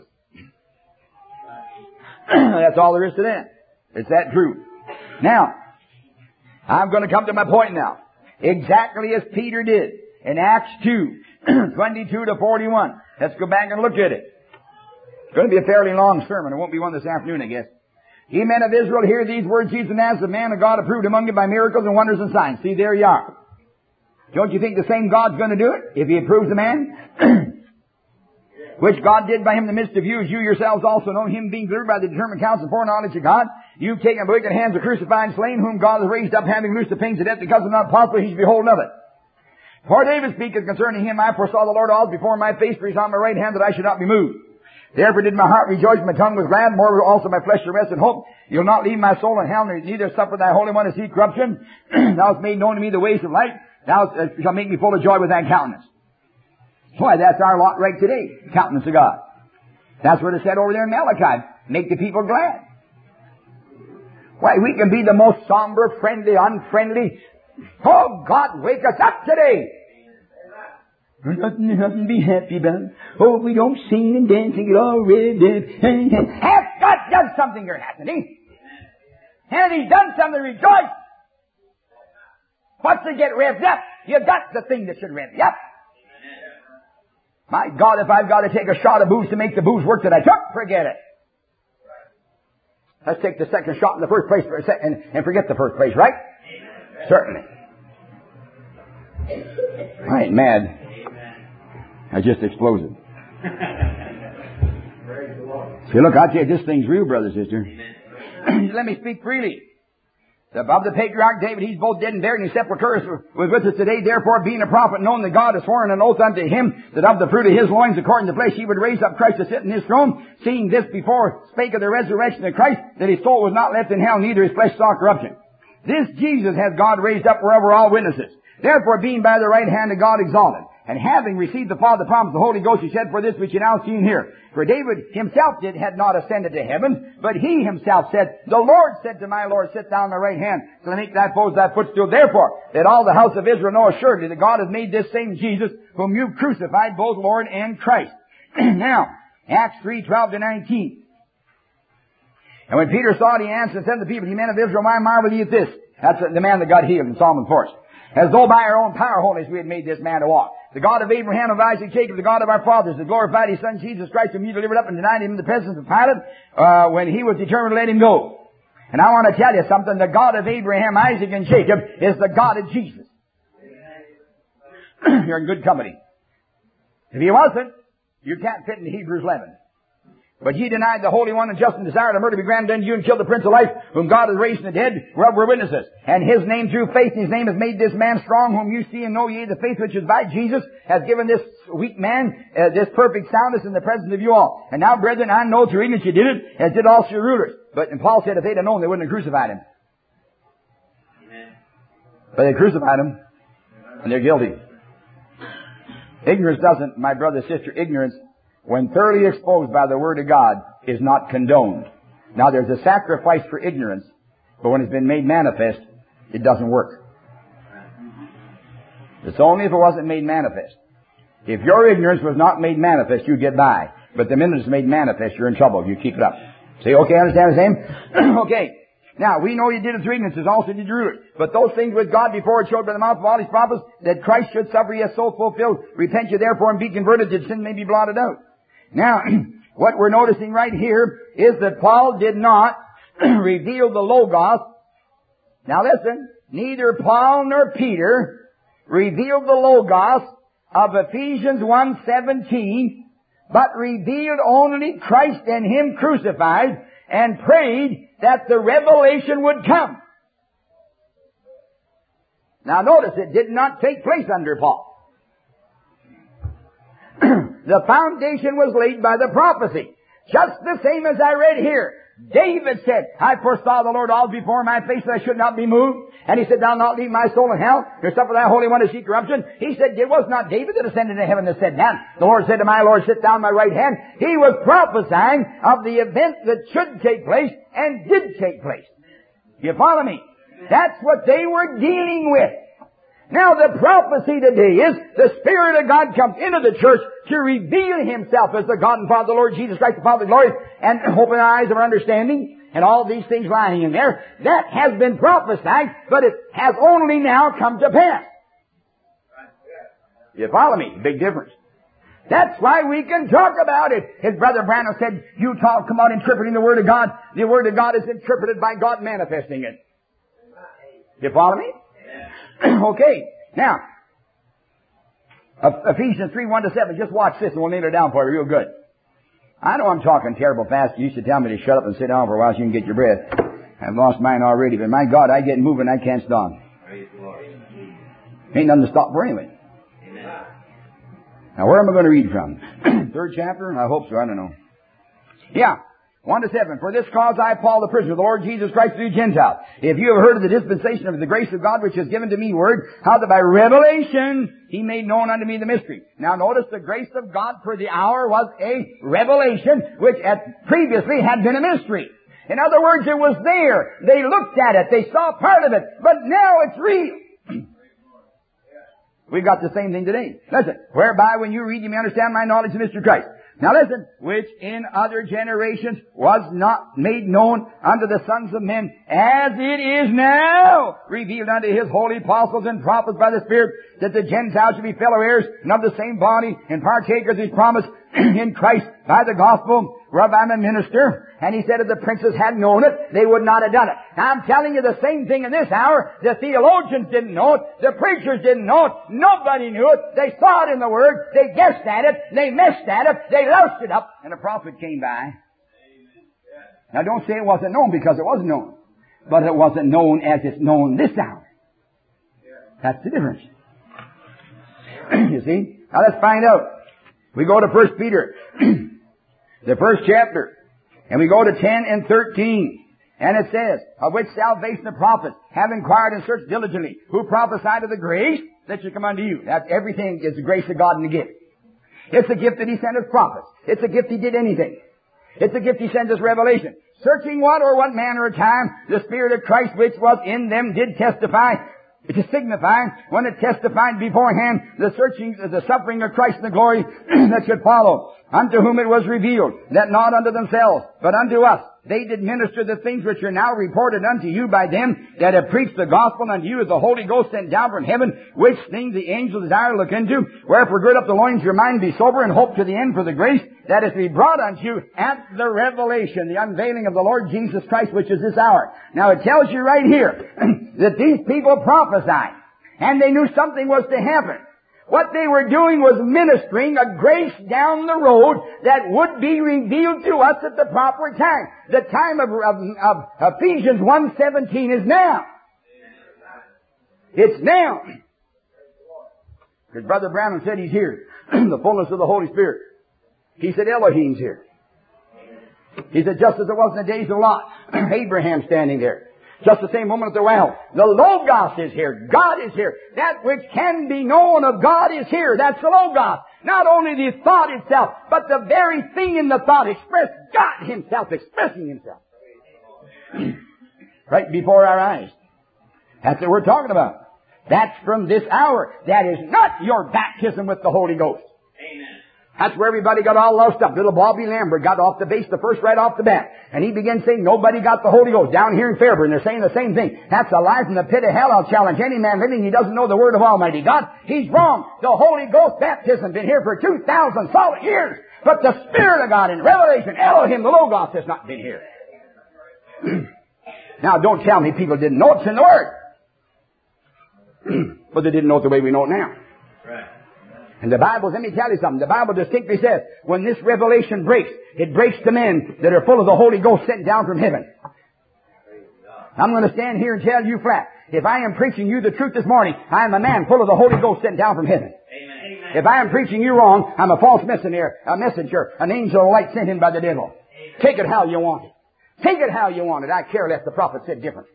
That's all there is to that. It's that true. Now, I'm going to come to my point now. Exactly as Peter did in Acts 2, 22 to 41. Let's go back and look at it. It's going to be a fairly long sermon. It won't be one this afternoon, I guess. Ye men of Israel, hear these words. Jesus of Nazareth, the man of God, approved among you by miracles and wonders and signs. See, there you are. Don't you think the same God's going to do it if he approves the man? Which God did by him in the midst of you, as you yourselves also know, him being delivered by the determined counsel and foreknowledge of God. You've taken the wicked hands of crucified and slain, whom God has raised up, having loosed the pains of death, because it is not possible he should behold of it. For David speaketh concerning him, I foresaw the Lord always before my face, for he is on my right hand, that I should not be moved. Therefore did my heart rejoice, and my tongue was glad, moreover also my flesh shall rest in hope. You'll not leave my soul in hell, neither suffer thy Holy One to see corruption. Thou hast made known to me the ways of light. Thou shalt make me full of joy with thy countenance. Why, that's our lot right today, countenance of God. That's what it said over there in Malachi. Make the people glad. Why, we can be the most somber, friendly, unfriendly. Oh, God, wake us up today. Nothing to be happy about. Oh, we don't sing and dance and get all red. Has God done something here, hasn't He? And He's done something to rejoice. What's to get revved up? You got the thing that should rev you up. My God, if I've got to take a shot of booze to make the booze work that I took, forget it. Let's take the second shot in the first place and forget the first place, right? Certainly. I ain't mad. I just exploded. See, look, I'll tell you, this thing's real, brother, sister. Let me speak freely. Above the patriarch David, he's both dead and buried, and his sepulchre was with us today. Therefore, being a prophet, knowing that God has sworn an oath unto him, that of the fruit of his loins, according to flesh, he would raise up Christ to sit in his throne. Seeing this before spake of the resurrection of Christ, that his soul was not left in hell, neither his flesh saw corruption. This Jesus has God raised up wherever all witnesses. Therefore, being by the right hand of God exalted, and having received the Father promise the Holy Ghost, he said, for this which you now see and hear. For David himself had not ascended to heaven, but he himself said, the Lord said to my Lord, sit down on the right hand, till I make thy foes thy footstool. Therefore, let all the house of Israel know assuredly that God has made this same Jesus, whom you crucified, both Lord and Christ. Now, Acts 3:12-19. And when Peter saw it, he answered and said to the people, ye men of Israel, why marvel ye at this? That's the man that got healed in Solomon Forest. As though by our own power holiness we had made this man to walk. The God of Abraham, of Isaac, Jacob, the God of our fathers, has glorified his Son Jesus Christ, whom you delivered up and denied him in the presence of Pilate, when he was determined to let him go. And I want to tell you something. The God of Abraham, Isaac, and Jacob is the God of Jesus. You're in good company. If he wasn't, you can't fit into Hebrews 11. But ye denied the Holy One, and just and desired a murder to be granted unto you, and killed the Prince of Life, whom God has raised from the dead, whereof we're witnesses. And his name through faith, his name has made this man strong, whom you see and know ye. The faith which is by Jesus has given this weak man this perfect soundness in the presence of you all. And now, brethren, I know through ignorance you did it, as did also your rulers. And Paul said if they'd have known, they wouldn't have crucified him. Amen. But they crucified him, and they're guilty. Ignorance doesn't, my brother, sister, ignorance, when thoroughly exposed by the Word of God, is not condoned. Now, there's a sacrifice for ignorance, but when it's been made manifest, it doesn't work. It's only if it wasn't made manifest. If your ignorance was not made manifest, you get by. But the minute it's made manifest, you're in trouble. You keep it up. Say, okay, understand what I'm saying? Okay. Now, we know you did it through ignorance, as also did you. But those things which God before it showed by the mouth of all his prophets, that Christ should suffer, he has so fulfilled. Repent you therefore and be converted, that sin may be blotted out. Now, what we're noticing right here is that Paul did not reveal the Logos. Now listen, neither Paul nor Peter revealed the Logos of Ephesians 1:17, but revealed only Christ and him crucified, and prayed that the revelation would come. Now notice, it did not take place under Paul. The foundation was laid by the prophecy. Just the same as I read here. David said, I foresaw the Lord all before my face, that I should not be moved. And he said, thou not leave my soul in hell, nor suffer thy Holy One to see corruption. He said, it was not David that ascended to heaven that said that. The Lord said to my Lord, sit down on my right hand. He was prophesying of the event that should take place and did take place. You follow me? That's what they were dealing with. Now the prophecy today is the Spirit of God comes into the church to reveal himself as the God and Father, the Lord Jesus Christ, the Father of glory, and open the eyes of our understanding, and all these things lying in there. That has been prophesied, but it has only now come to pass. You follow me? Big difference. That's why we can talk about it. His brother Branham said, you talk about interpreting the Word of God. The Word of God is interpreted by God manifesting it. You follow me? Okay, now, Ephesians 3:1-7, just watch this and we'll nail it down for you real good. I know I'm talking terrible fast. You used to tell me to shut up and sit down for a while so you can get your breath. I've lost mine already, but my God, I get moving, I can't stop. Ain't nothing to stop for anyway. Now, where am I going to read from? Third chapter? I hope so, I don't know. Yeah. 1-7. For this cause I, Paul, the prisoner of the Lord Jesus Christ, to the Gentiles. If you have heard of the dispensation of the grace of God which is given to me, word, how that by revelation He made known unto me the mystery. Now notice the grace of God for the hour was a revelation which previously had been a mystery. In other words, it was there. They looked at it. They saw part of it. But now it's real. We've got the same thing today. Listen. Whereby when you read, you may understand my knowledge of Mr. Christ. Now listen. Which in other generations was not made known unto the sons of men, as it is now revealed unto His holy apostles and prophets by the Spirit, that the Gentiles should be fellow heirs and of the same body and partakers of His promise in Christ by the gospel, whereof I'm a minister. And he said if the princes had known it, they would not have done it. Now I'm telling you the same thing in this hour. The theologians didn't know it. The preachers didn't know it. Nobody knew it. They saw it in the Word. They guessed at it. They messed at it. They loused it up. And a prophet came by. Now don't say it wasn't known, because it wasn't known. But it wasn't known as it's known this hour. That's the difference. You see? Now let's find out. We go to 1 Peter, the first chapter, and we go to 10 and 13. And it says, of which salvation the prophets have inquired and searched diligently, who prophesied of the grace that should come unto you. That's everything is the grace of God in the gift. It's a gift that He sent as prophets. It's a gift He did anything. It's a gift He sent as revelation. Searching what or what manner of time the Spirit of Christ which was in them did testify, to signify, when it testified beforehand, the searching, the suffering of Christ and the glory that should follow, unto whom it was revealed, that not unto themselves, but unto us, they did minister the things which are now reported unto you by them that have preached the gospel unto you as the Holy Ghost sent down from heaven, which things the angels desire to look into. Wherefore gird up the loins of your mind, be sober, and hope to the end for the grace that is to be brought unto you at the revelation, the unveiling of the Lord Jesus Christ, which is this hour. Now it tells you right here that these people prophesied, and they knew something was to happen. What they were doing was ministering a grace down the road that would be revealed to us at the proper time. The time of Ephesians 1:17 is now. It's now. Because Brother Branham said He's here. The fullness of the Holy Spirit. He said Elohim's here. He said just as it was in the days of Lot, Abraham standing there. Just the same moment at the well. The Logos is here. God is here. That which can be known of God is here. That's the Logos. Not only the thought itself, but the very thing in the thought expressed God Himself expressing Himself. Right before our eyes. That's what we're talking about. That's from this hour. That is not your baptism with the Holy Ghost. Amen. That's where everybody got all loused up. Little Bobby Lambert got off the base the first right off the bat. And he began saying nobody got the Holy Ghost down here in Fairburn. They're saying the same thing. That's a lie from the pit of hell. I'll challenge any man living. He doesn't know the Word of Almighty God. He's wrong. The Holy Ghost baptism been here for 2,000 solid years. But the Spirit of God in Revelation, Elohim, the Logos, has not been here. Now don't tell me people didn't know it's in the Word. But they didn't know it the way we know it now. Right. And the Bible, let me tell you something, the Bible distinctly says, when this revelation breaks, it breaks to men that are full of the Holy Ghost sent down from heaven. I'm going to stand here and tell you flat, if I am preaching you the truth this morning, I am a man full of the Holy Ghost sent down from heaven. Amen. If I am preaching you wrong, I'm a false messenger, an angel of light sent in by the devil. Amen. Take it how you want it. Take it how you want it. I care less the prophet said different.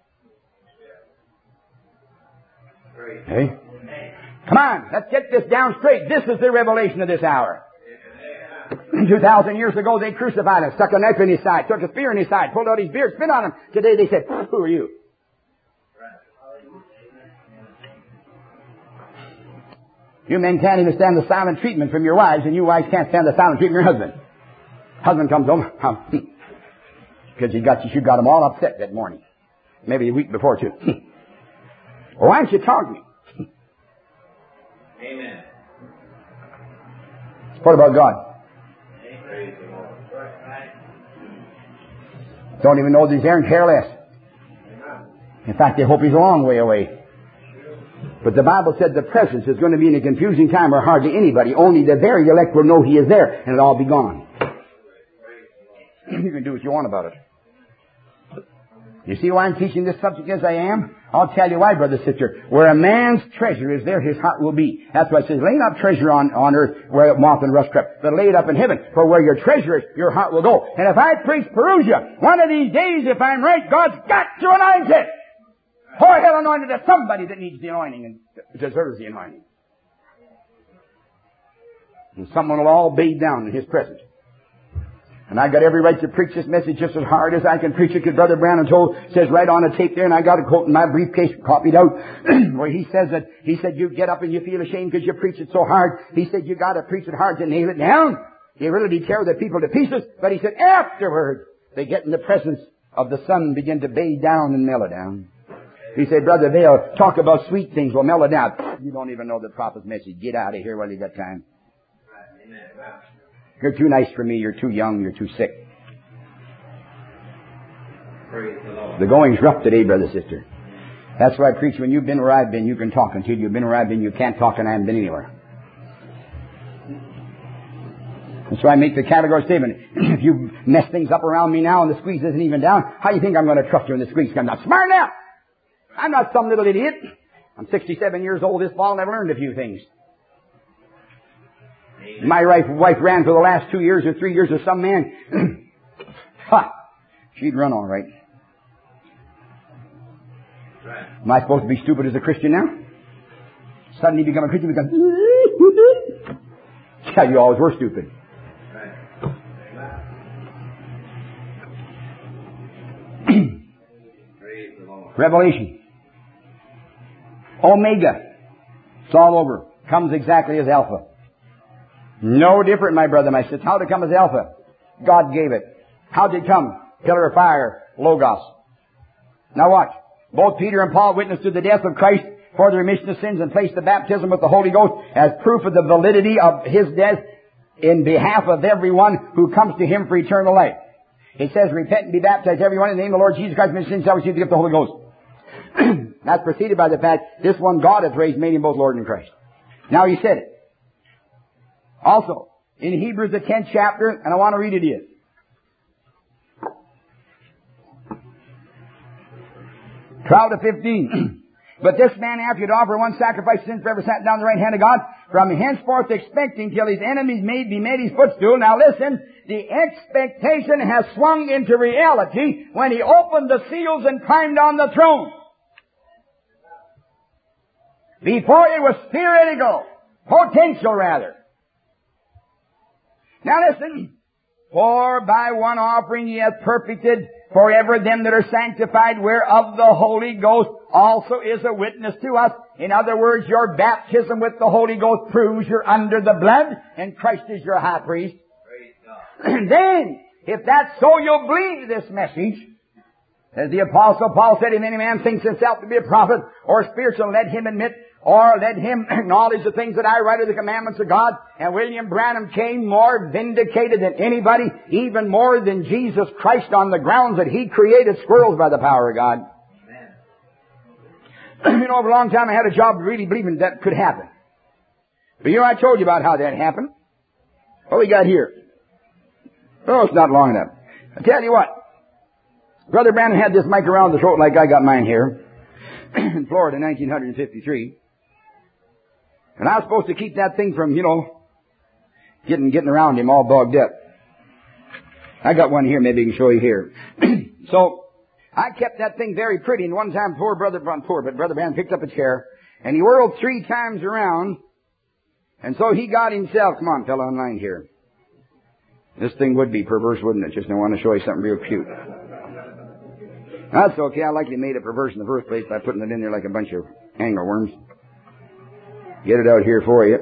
Hey? Come on, let's get this down straight. This is the revelation of this hour. 2,000 years ago, they crucified Him, stuck a knife in His side, took a spear in His side, pulled out His beard, spit on Him. Today they said, who are you? You men can't even stand the silent treatment from your wives, and you wives can't stand the silent treatment from your husband. Husband comes home, because you got him all upset that morning. Maybe a week before, too. Well, why don't you talk to me? Amen. What about God? Don't even know that He's there and care less. In fact, they hope He's a long way away. But the Bible said the presence is going to be in a confusing time where hardly anybody, only the very elect will know He is there, and it'll all be gone. You can do what you want about it. You see why I'm teaching this subject as I am? I'll tell you why, brother, sister. Where a man's treasure is, there his heart will be. That's why it says, lay not treasure on earth where moth and rust crept, but lay it up in heaven. For where your treasure is, your heart will go. And if I preach Perusia, one of these days, if I'm right, God's got to anoint it. Pour hell anointed to somebody that needs the anointing and deserves the anointing. And someone will all bathe down in His presence. And I got every right to preach this message just as hard as I can preach it, because Brother Branham says right on a tape there, and I got a quote in my briefcase copied out, where he said, you get up and you feel ashamed because you preach it so hard. He said, you got to preach it hard to nail it down. You really tear the people to pieces. But he said, afterward, they get in the presence of the Son, begin to bathe down and mellow down. He said, Brother Vail, talk about sweet things. Well, mellow down. You don't even know the prophet's message. Get out of here while you got time. You're too nice for me. You're too young. You're too sick. The going's rough today, brother, sister. That's why I preach, when you've been where I've been, you can talk. Until you've been where I've been, you can't talk, and I haven't been anywhere. That's why I make the category statement. If you mess things up around me now and the squeeze isn't even down, how do you think I'm going to trust you when the squeeze comes down? Smart now! I'm not some little idiot. I'm 67 years old this fall and I've learned a few things. My wife ran for the last 2 years or 3 years with some man. Ha! She'd run all right. Am I supposed to be stupid as a Christian now? Suddenly become a Christian, yeah, you always were stupid. Revelation. Omega. It's all over. Comes exactly as Alpha. No different, my brother, my sister. How did it come as Alpha? God gave it. How did it come? Pillar of fire. Logos. Now watch. Both Peter and Paul witnessed to the death of Christ for the remission of sins and placed the baptism with the Holy Ghost as proof of the validity of His death in behalf of everyone who comes to Him for eternal life. It says, repent and be baptized, everyone, in the name of the Lord Jesus Christ, and sins shall receive the gift of the Holy Ghost. That's preceded by the fact, this one God hath raised, made Him both Lord and Christ. Now He said it. Also, in Hebrews the 10th chapter, and I want to read it to you. Crowd of 15. But this man, after he had offered one sacrifice since forever, sat down at the right hand of God, from henceforth expecting till his enemies be made his footstool. Now listen, the expectation has swung into reality when he opened the seals and climbed on the throne. Before it was theoretical, potential rather. Now listen, for by one offering He hath perfected forever them that are sanctified, whereof the Holy Ghost also is a witness to us. In other words, your baptism with the Holy Ghost proves you're under the blood, and Christ is your high priest. And then, if that's so, you'll believe this message. As the Apostle Paul said, if any man thinks himself to be a prophet or spiritual, let him admit or let him acknowledge the things that I write are the commandments of God. And William Branham came more vindicated than anybody, even more than Jesus Christ, on the grounds that he created squirrels by the power of God. You know, for a long time I had a job really believing that could happen. But you know, I told you about how that happened. What we got here? Oh, it's not long enough. I tell you what. Brother Branham had this mic around the throat like I got mine here in Florida in 1953. And I was supposed to keep that thing from, getting around him all bogged up. I got one here, maybe I can show you here. So, I kept that thing very pretty, and one time Brother Branham picked up a chair, and he whirled 3 times around, and so he got himself, come on, fella online here. This thing would be perverse, wouldn't it? Just I want to show you something real cute. That's okay, I likely made it perverse in the first place by putting it in there like a bunch of angleworms. Get it out here for you.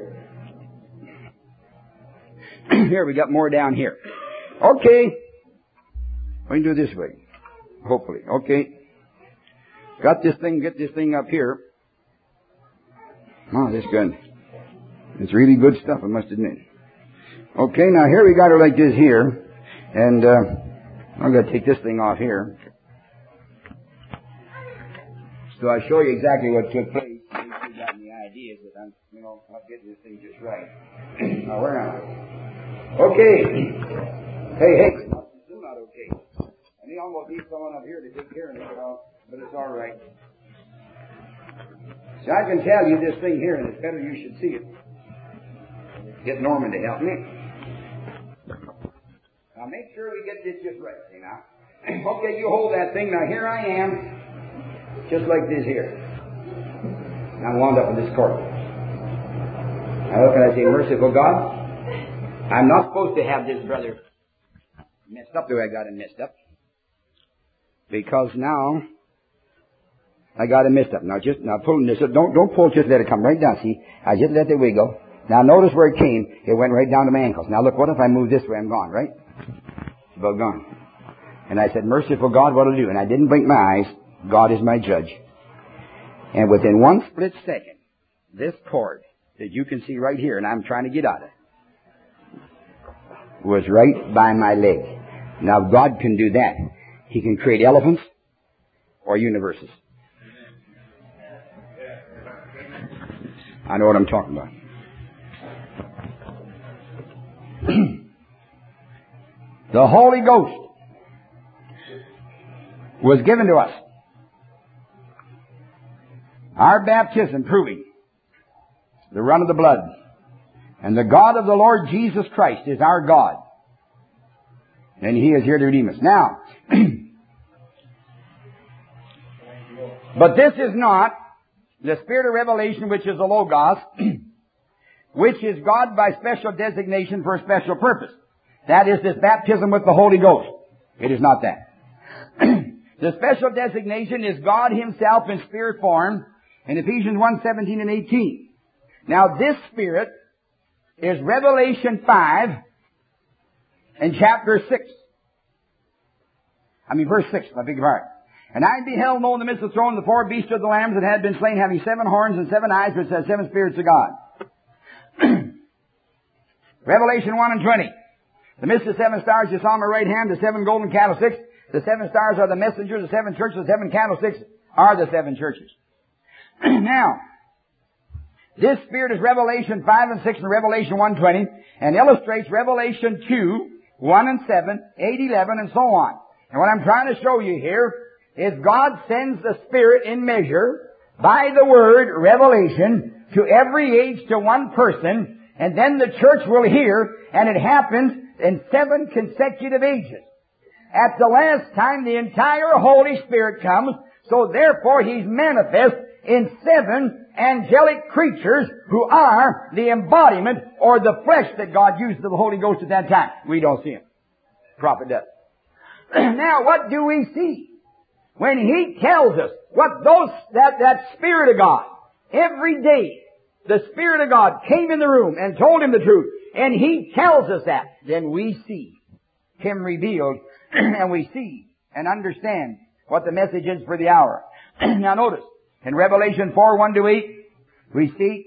Here, we got more down here. Okay. We can do it this way. Hopefully. Okay. Get this thing up here. Oh, this is good. It's really good stuff, I must admit. Okay, now here we got her like this here. And, I'm going to take this thing off here. So I'll show you exactly what took place. You got any ideas that I'll get this thing just right. Now, where am I? Okay. Hey. Still not okay. I almost need someone up here to take care of me, but it's all right. Now, I can tell you this thing here, and it's better you should see it. Get Norman to help me. Now, make sure we get this just right, see now. Okay, you hold that thing. Now, here I am, just like this here. I'm wound up in this cord. Now, what can I say? Merciful God, I'm not supposed to have this brother messed up the way I got him messed up. Because now, I got him messed up. Now pulling this up. Don't pull, just let it come right down. See, I just let it wiggle. Now notice where it came. It went right down to my ankles. Now look, what if I move this way? I'm gone, right? It's about gone. And I said, merciful God, what'll do? And I didn't blink my eyes. God is my judge. And within one split second, this cord that you can see right here, and I'm trying to get out of it, was right by my leg. Now if God can do that, He can create elephants or universes. I know what I'm talking about. The Holy Ghost was given to us. Our baptism proving the run of the blood. And the God of the Lord Jesus Christ is our God. And He is here to redeem us. Now, but this is not the Spirit of revelation, which is the Logos, which is God by special designation for a special purpose. That is this baptism with the Holy Ghost. It is not that. The special designation is God Himself in spirit form in Ephesians 1:17 and 18. Now this Spirit is Revelation 5 and chapter 6. Verse 6, I beg your pardon. And I beheld, lo, in the midst of the throne, the four beasts of the lambs that had been slain, having 7 horns and 7 eyes, which says 7 spirits of God. Revelation 1 and 20. The midst of 7 stars you saw on my right hand, the 7 golden candlesticks. The 7 stars are the messengers, the 7 churches, the 7 candlesticks are the 7 churches. Now, this Spirit is Revelation 5 and 6 and Revelation 1:20, and illustrates Revelation 2, 1 and 7, 8, 11, and so on. And what I'm trying to show you here is God sends the Spirit in measure by the word revelation to every age to one person, and then the church will hear, and it happens in 7 consecutive ages. At the last time, the entire Holy Spirit comes, so therefore He's manifest in 7 angelic creatures who are the embodiment or the flesh that God used of the Holy Ghost at that time. We don't see Him. Prophet does. Now, what do we see? When He tells us what that Spirit of God, every day, the Spirit of God came in the room and told him the truth, and He tells us that, then we see Him revealed, and we see and understand what the message is for the hour. Now notice, in Revelation 4, 1 to 8, we see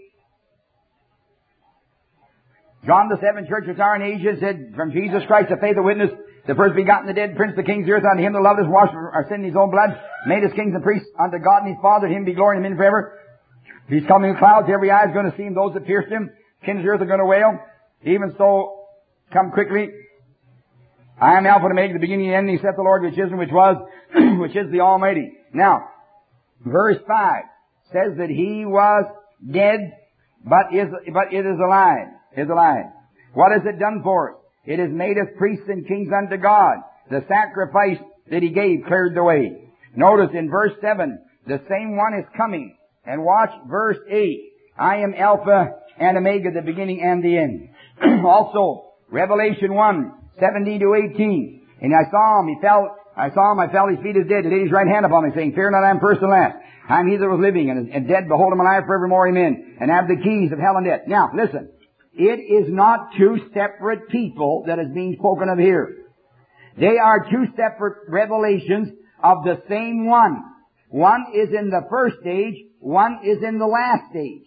John the 7 churches are in Asia said, from Jesus Christ, the faithful witness, the first begotten of the dead, Prince of the kings of the earth, unto Him that loved us, washed our sin in His own blood, made us kings and priests unto God and His Father, to Him be glory and dominion forever. He's coming in clouds, every eye is going to see Him, those that pierced Him, kings of the earth are going to wail. Even so, come quickly. I am Alpha and Omega, the beginning and the end, saith the Lord, which is and which was, which is the Almighty. Now, verse 5 says that He was dead, but it is alive. What has it done for us? It has made us priests and kings unto God. The sacrifice that He gave cleared the way. Notice in verse 7, the same one is coming. And watch verse 8. I am Alpha and Omega, the beginning and the end. Also, Revelation 1, 17 to 18. And I saw him, I fell his feet as dead, and laid his right hand upon me, saying, Fear not, I am first and last. I am he that was living, and dead, behold, I am alive forevermore, amen. And have the keys of hell and death. Now, listen. It is not 2 separate people that is being spoken of here. They are 2 separate revelations of the same one. One is in the first stage, one is in the last stage.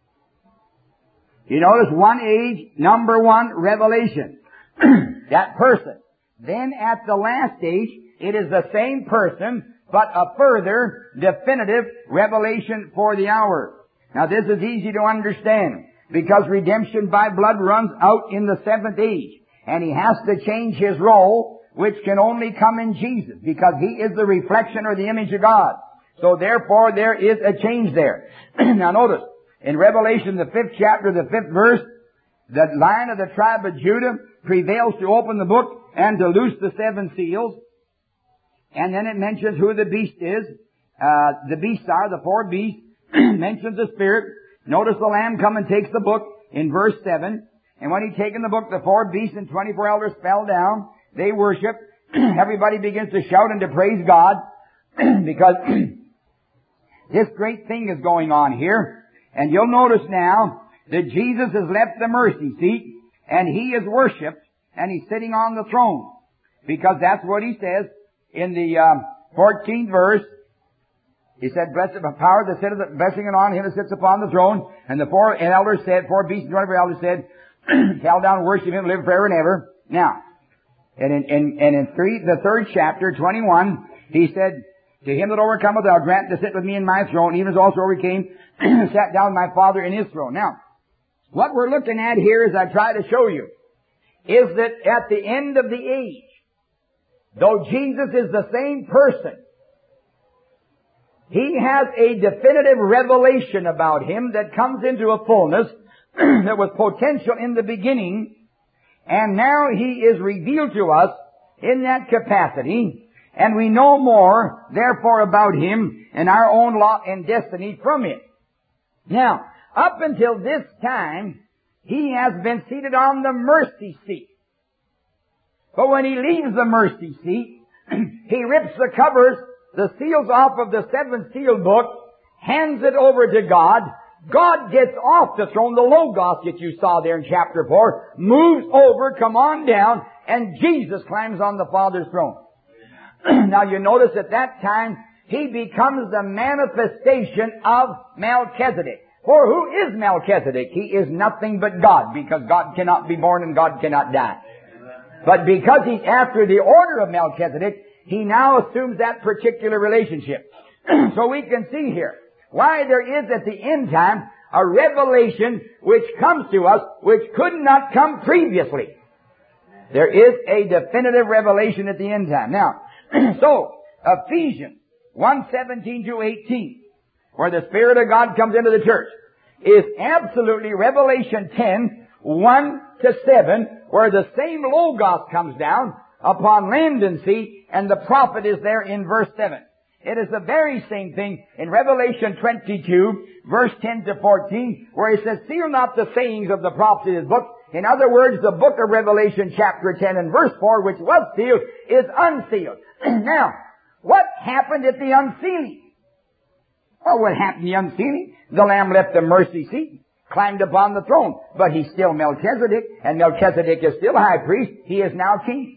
You notice one age, number 1, revelation. That person. Then at the last stage, it is the same person, but a further definitive revelation for the hour. Now this is easy to understand, because redemption by blood runs out in the 7th age. And He has to change His role, which can only come in Jesus, because He is the reflection or the image of God. So therefore there is a change there. Now notice, in Revelation, the 5th chapter, the 5th verse, the Lion of the tribe of Judah prevails to open the book and to loose the 7 seals. And then it mentions who the beast is. The beasts are, the 4 beasts, mentions the Spirit. Notice the Lamb come and takes the book in verse 7. And when he'd taken the book, the 4 beasts and 24 elders fell down. They worship. Everybody begins to shout and to praise God because this great thing is going on here. And you'll notice now that Jesus has left the mercy seat and He is worshipped and He's sitting on the throne. Because that's what He says in the 14th verse. He said, blessed the power that sitteth, blessing and on Him that sits upon the throne. And the 4 elders said, 4 beasts and 24 elders said, fell down and worship Him, live forever and ever. Now, and in the 3rd chapter, 21, He said, to him that overcometh, I'll grant to sit with me in my throne, even as also overcame, sat down with my Father in His throne. Now, what we're looking at here, as I try to show you, is that at the end of the age, though Jesus is the same person, He has a definitive revelation about Him that comes into a fullness that was potential in the beginning, and now He is revealed to us in that capacity, and we know more, therefore, about Him and our own lot and destiny from Him. Now, up until this time, He has been seated on the mercy seat. But when He leaves the mercy seat, He rips the covers, the seals off of the 7th seal book, hands it over to God. God gets off the throne, the Logos that you saw there in chapter 4, moves over, come on down, and Jesus climbs on the Father's throne. Now you notice at that time, He becomes the manifestation of Melchizedek. For who is Melchizedek? He is nothing but God, because God cannot be born and God cannot die. But because He's after the order of Melchizedek, He now assumes that particular relationship. So we can see here why there is at the end time a revelation which comes to us which could not come previously. There is a definitive revelation at the end time. Now, so, Ephesians 1:17-18, where the Spirit of God comes into the church, is absolutely Revelation 10:1-7, where the same Logos comes down upon land and sea, and the prophet is there in verse 7. It is the very same thing in Revelation 22, verse 10-14, where He says, seal not the sayings of the prophets in His book. In other words, the book of Revelation chapter 10 and verse 4, which was sealed, is unsealed. Now, what happened at the unsealing? Well, what happened at the unsealing? The Lamb left the mercy seat, climbed upon the throne, but He's still Melchizedek, and Melchizedek is still high priest. He is now king.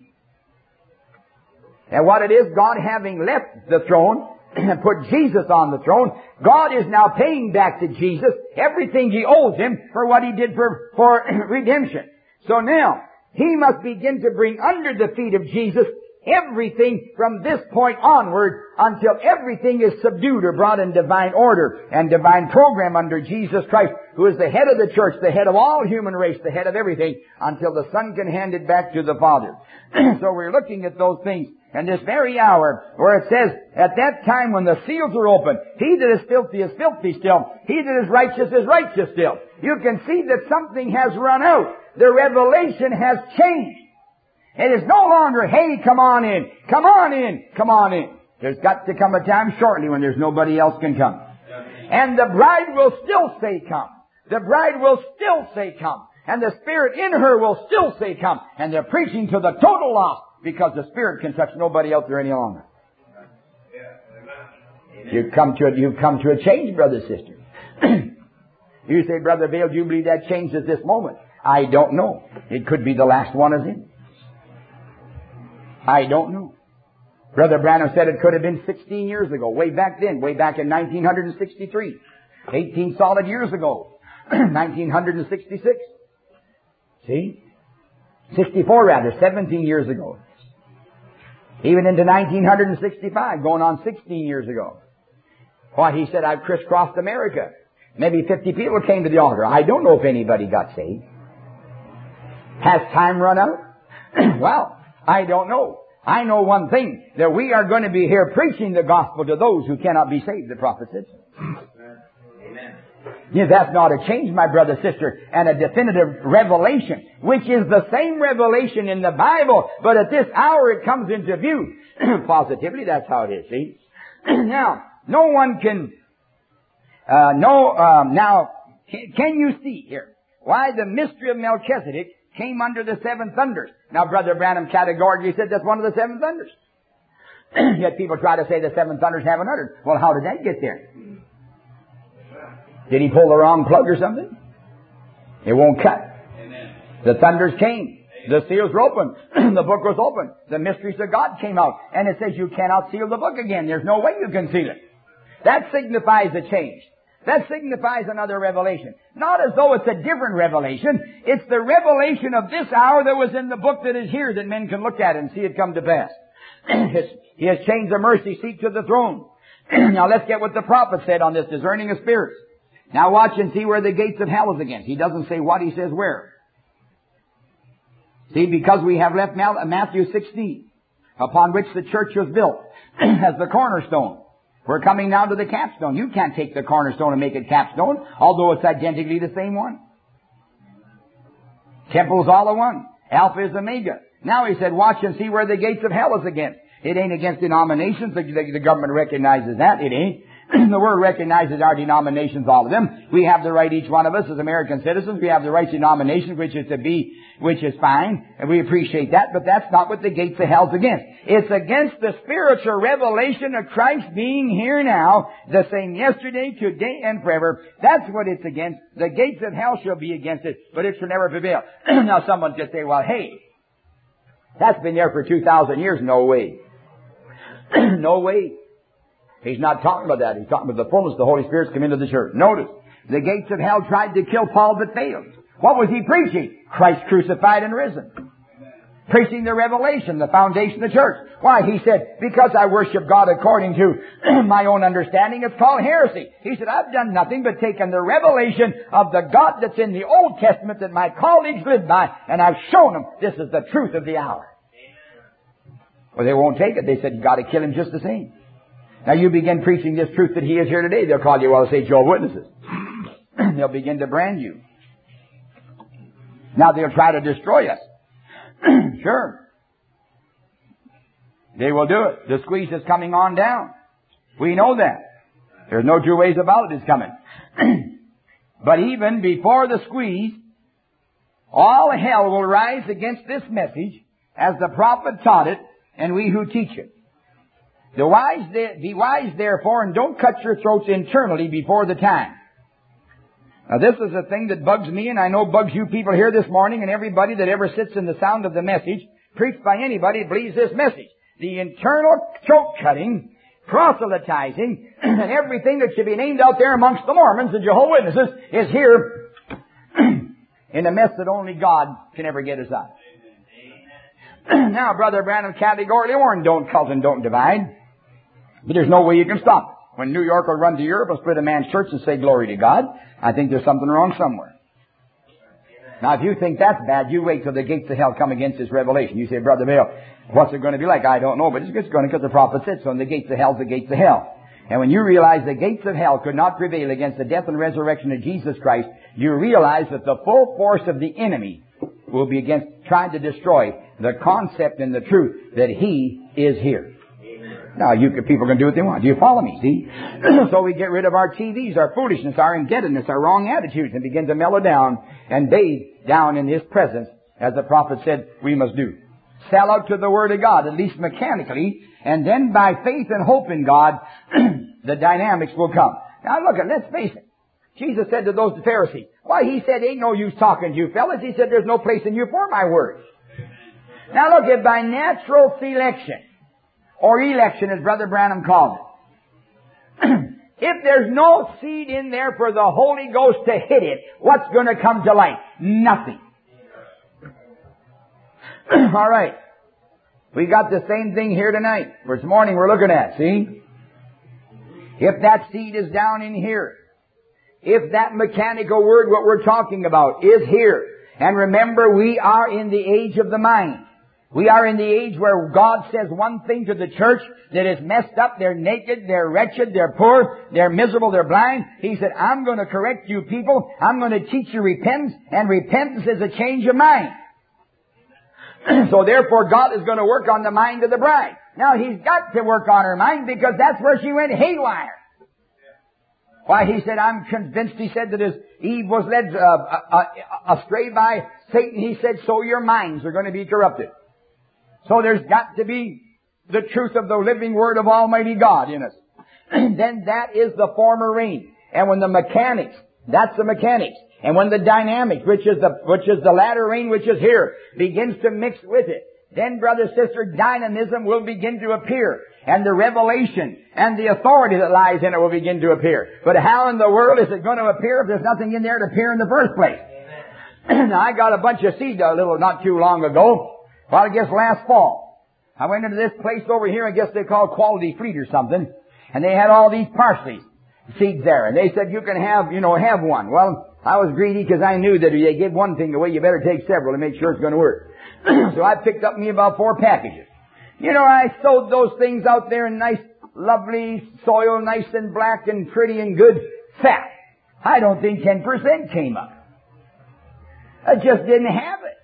And what it is, God having left the throne and put Jesus on the throne, God is now paying back to Jesus everything He owes Him for what He did for redemption. So now, He must begin to bring under the feet of Jesus everything from this point onward until everything is subdued or brought in divine order and divine program under Jesus Christ, who is the head of the church, the head of all human race, the head of everything, until the Son can hand it back to the Father. So we're looking at those things. And this very hour, where it says, at that time when the seals are open, he that is filthy still. He that is righteous still. You can see that something has run out. The revelation has changed. It is no longer, hey, come on in, come on in, come on in. There's got to come a time shortly when there's nobody else can come. And the bride will still say come. The bride will still say come. And the Spirit in her will still say come. And they're preaching to the total lost, because the Spirit can touch nobody else there any longer. You've come to a change, brother, sister. You say, Brother Vail, do you believe that change at this moment? I don't know. It could be the last one is in. I don't know. Brother Branham said it could have been 16 years ago, way back then, way back in 1963. 18 solid years ago. 1966. See? 64 rather, 17 years ago. Even into 1965, going on 16 years ago. Why, he said, I've crisscrossed America. Maybe 50 people came to the altar. I don't know if anybody got saved. Has time run out? Well, I don't know. I know one thing, that we are going to be here preaching the gospel to those who cannot be saved, the prophet said. Amen. Yeah, that's not a change, my brother, sister, and a definitive revelation, which is the same revelation in the Bible, but at this hour it comes into view. Positively, that's how it is, see? Now, no one can, can you see here why the mystery of Melchizedek came under the seven thunders? Now, Brother Branham categorically said that's one of the seven thunders. Yet people try to say the seven thunders haven't uttered. Well, how did that get there? Did he pull the wrong plug or something? It won't cut. Amen. The thunders came. The seals were opened. The book was opened. The mysteries of God came out. And it says you cannot seal the book again. There's no way you can seal it. That signifies a change. That signifies another revelation. Not as though it's a different revelation. It's the revelation of this hour that was in the book that is here that men can look at and see it come to pass. He has changed the mercy seat to the throne. Now let's get what the prophet said on this discerning of spirits. Now watch and see where the gates of hell is against. He doesn't say what, he says where. See, because we have left Matthew 16, upon which the church was built as the cornerstone. We're coming now to the capstone. You can't take the cornerstone and make it capstone, although it's identically the same one. Temple's all the one. Alpha is Omega. Now he said, watch and see where the gates of hell is against. It ain't against denominations. The government recognizes that. It ain't. The world recognizes our denominations, all of them. We have the right, each one of us as American citizens, we have the right denomination, which is fine, and we appreciate that, but that's not what the gates of hell's against. It's against the spiritual revelation of Christ being here now, the same yesterday, today, and forever. That's what it's against. The gates of hell shall be against it, but it shall never prevail. Now someone could say, well, hey, that's been there for 2,000 years. No way. No way. He's not talking about that. He's talking about the fullness of the Holy Spirit's come into the church. Notice, the gates of hell tried to kill Paul but failed. What was he preaching? Christ crucified and risen. Preaching the revelation, the foundation of the church. Why? He said, because I worship God according to my own understanding, it's called heresy. He said, I've done nothing but taken the revelation of the God that's in the Old Testament that my colleagues lived by, and I've shown them this is the truth of the hour. Well, they won't take it. They said, you've got to kill him just the same. Now you begin preaching this truth that he is here today. They'll call you, well, say Jehovah's Witnesses. They'll begin to brand you. Now they'll try to destroy us. Sure. They will do it. The squeeze is coming on down. We know that. There's no two ways about it. It's coming. But even before the squeeze, all hell will rise against this message as the prophet taught it and we who teach it. Be wise therefore, and don't cut your throats internally before the time. Now this is a thing that bugs me, and I know bugs you people here this morning, and everybody that ever sits in the sound of the message, preached by anybody, believes this message. The internal throat cutting, proselytizing, and everything that should be named out there amongst the Mormons, the Jehovah's Witnesses, is here in a mess that only God can ever get us out. Now, Brother Branham categorically warned, don't cult and don't divide. But there's no way you can stop it. When New York will run to Europe and split a man's church and say glory to God, I think there's something wrong somewhere. Now, if you think that's bad, you wait till the gates of hell come against this revelation. You say, Brother Vail, what's it going to be like? I don't know, but it's going to, because the prophet said so, and the gates of hell's the gates of hell. And when you realize the gates of hell could not prevail against the death and resurrection of Jesus Christ, you realize that the full force of the enemy will be against trying to destroy the concept and the truth that He is here. Now, people can do what they want. Do you follow me? See? So we get rid of our TVs, our foolishness, our indebtedness, our wrong attitudes, and begin to mellow down and bathe down in His presence, as the prophet said we must do. Sell out to the Word of God, at least mechanically, and then by faith and hope in God, the dynamics will come. Now look, let's face it. Jesus said to those Pharisees, why, He said, ain't no use talking to you fellas. He said, there's no place in you for my word. Now look, if by natural selection, or election, as Brother Branham called it. If there's no seed in there for the Holy Ghost to hit it, what's going to come to light? Nothing. All right. We got the same thing here tonight. This morning we're looking at, see? If that seed is down in here, if that mechanical word, what we're talking about, is here, and remember we are in the age of the mind. We are in the age where God says one thing to the church that is messed up, they're naked, they're wretched, they're poor, they're miserable, they're blind. He said, I'm going to correct you people. I'm going to teach you repentance, and repentance is a change of mind. So therefore God is going to work on the mind of the bride. Now He's got to work on her mind because that's where she went haywire. Why, He said, I'm convinced, He said, that as Eve was led astray by Satan, He said, so your minds are going to be corrupted. So there's got to be the truth of the living Word of Almighty God in us. Then that is the former rain. And when the mechanics, that's the mechanics. And when the dynamics, which is the latter rain which is here, begins to mix with it, then, brother, sister, dynamism will begin to appear. And the revelation and the authority that lies in it will begin to appear. But how in the world is it going to appear if there's nothing in there to appear in the first place? Now, I got a bunch of seed not too long ago. Well, I guess last fall. I went into this place over here, I guess they call Quality Fleet or something. And they had all these parsley seeds there. And they said, you can have one. Well, I was greedy because I knew that if you give one thing away, you better take several to make sure it's going to work. So I picked up me about 4 packages. I sowed those things out there in nice, lovely soil, nice and black and pretty and good fat. I don't think 10% came up. I just didn't have it.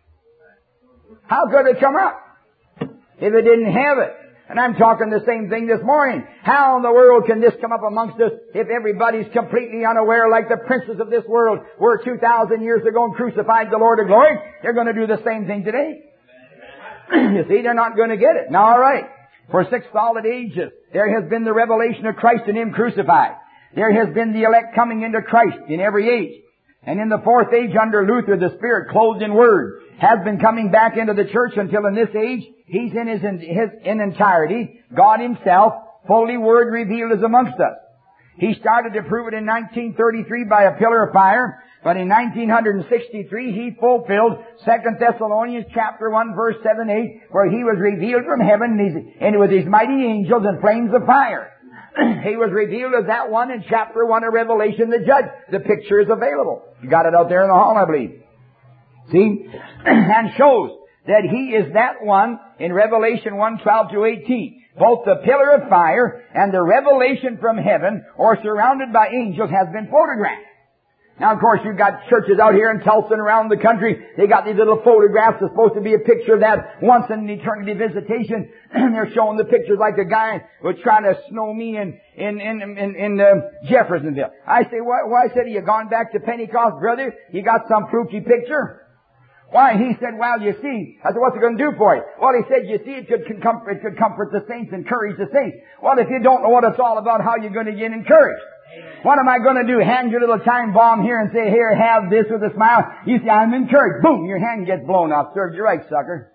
How could it come up if it didn't have it? And I'm talking the same thing this morning. How in the world can this come up amongst us if everybody's completely unaware like the princes of this world were 2,000 years ago and crucified the Lord of glory? They're going to do the same thing today. You see, they're not going to get it. Now, all right. For 6 solid ages, there has been the revelation of Christ and Him crucified. There has been the elect coming into Christ in every age. And in the 4th age under Luther, the Spirit clothed in Word has been coming back into the church until in this age, He's in entirety, God Himself, fully Word revealed is amongst us. He started to prove it in 1933 by a pillar of fire, but in 1963 He fulfilled 2 Thessalonians chapter 1 verse 7-8, where He was revealed from heaven and with His mighty angels and flames of fire. He was revealed as that one in chapter 1 of Revelation, the judge. The picture is available. You got it out there in the hall, I believe. See? And shows that He is that one in Revelation 1:12-18. Both the pillar of fire and the revelation from heaven, or surrounded by angels, has been photographed. Now, of course, you've got churches out here in Tulsa and around the country. They got these little photographs. There's supposed to be a picture of that once in an eternity visitation. And they're showing the pictures like the guy was trying to snow me in Jeffersonville. I say, why said he? You gone back to Pentecost, brother? You got some fluky picture? Why? He said, well, you see. I said, what's it going to do for you? Well, he said, you see, it could comfort the saints, encourage the saints. Well, if you don't know what it's all about, how are you going to get encouraged? What am I going to do? Hand your little time bomb here and say, here, have this with a smile. You say, I'm encouraged. Boom, your hand gets blown off. Serves you right, sucker.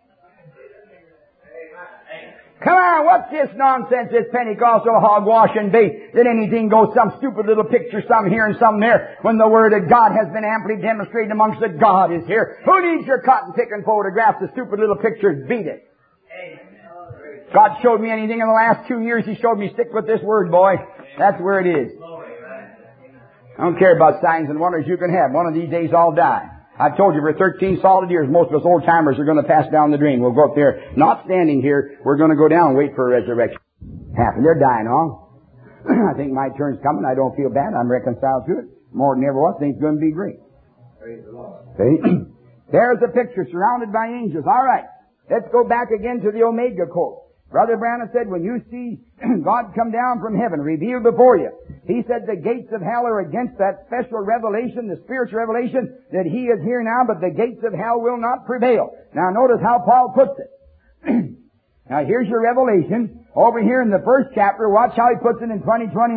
Come on, what's this nonsense, this Pentecostal hogwash and bait, that anything goes, some stupid little picture, some here and some there, when the Word of God has been amply demonstrated amongst us. God is here. Who needs your cotton-picking photographs? The stupid little pictures, beat it. God showed me anything in the last 2 years, He showed me stick with this Word, boy. That's where it is. I don't care about signs and wonders you can have. One of these days I'll die. I've told you for 13 solid years, most of us old-timers are going to pass down the drain. We'll go up there, not standing here. We're going to go down and wait for a resurrection. Happen. They're dying on. I think my turn's coming. I don't feel bad. I'm reconciled to it. More than ever was. Things going to be great. Praise the Lord. Okay. There's the picture, surrounded by angels. All right. Let's go back again to the Omega quote. Brother Branham said, when you see God come down from heaven, revealed before you, he said the gates of hell are against that special revelation, the spiritual revelation that He is here now, but the gates of hell will not prevail. Now notice how Paul puts it. Now here's your revelation. Over here in the first chapter, watch how he puts it in 20:21.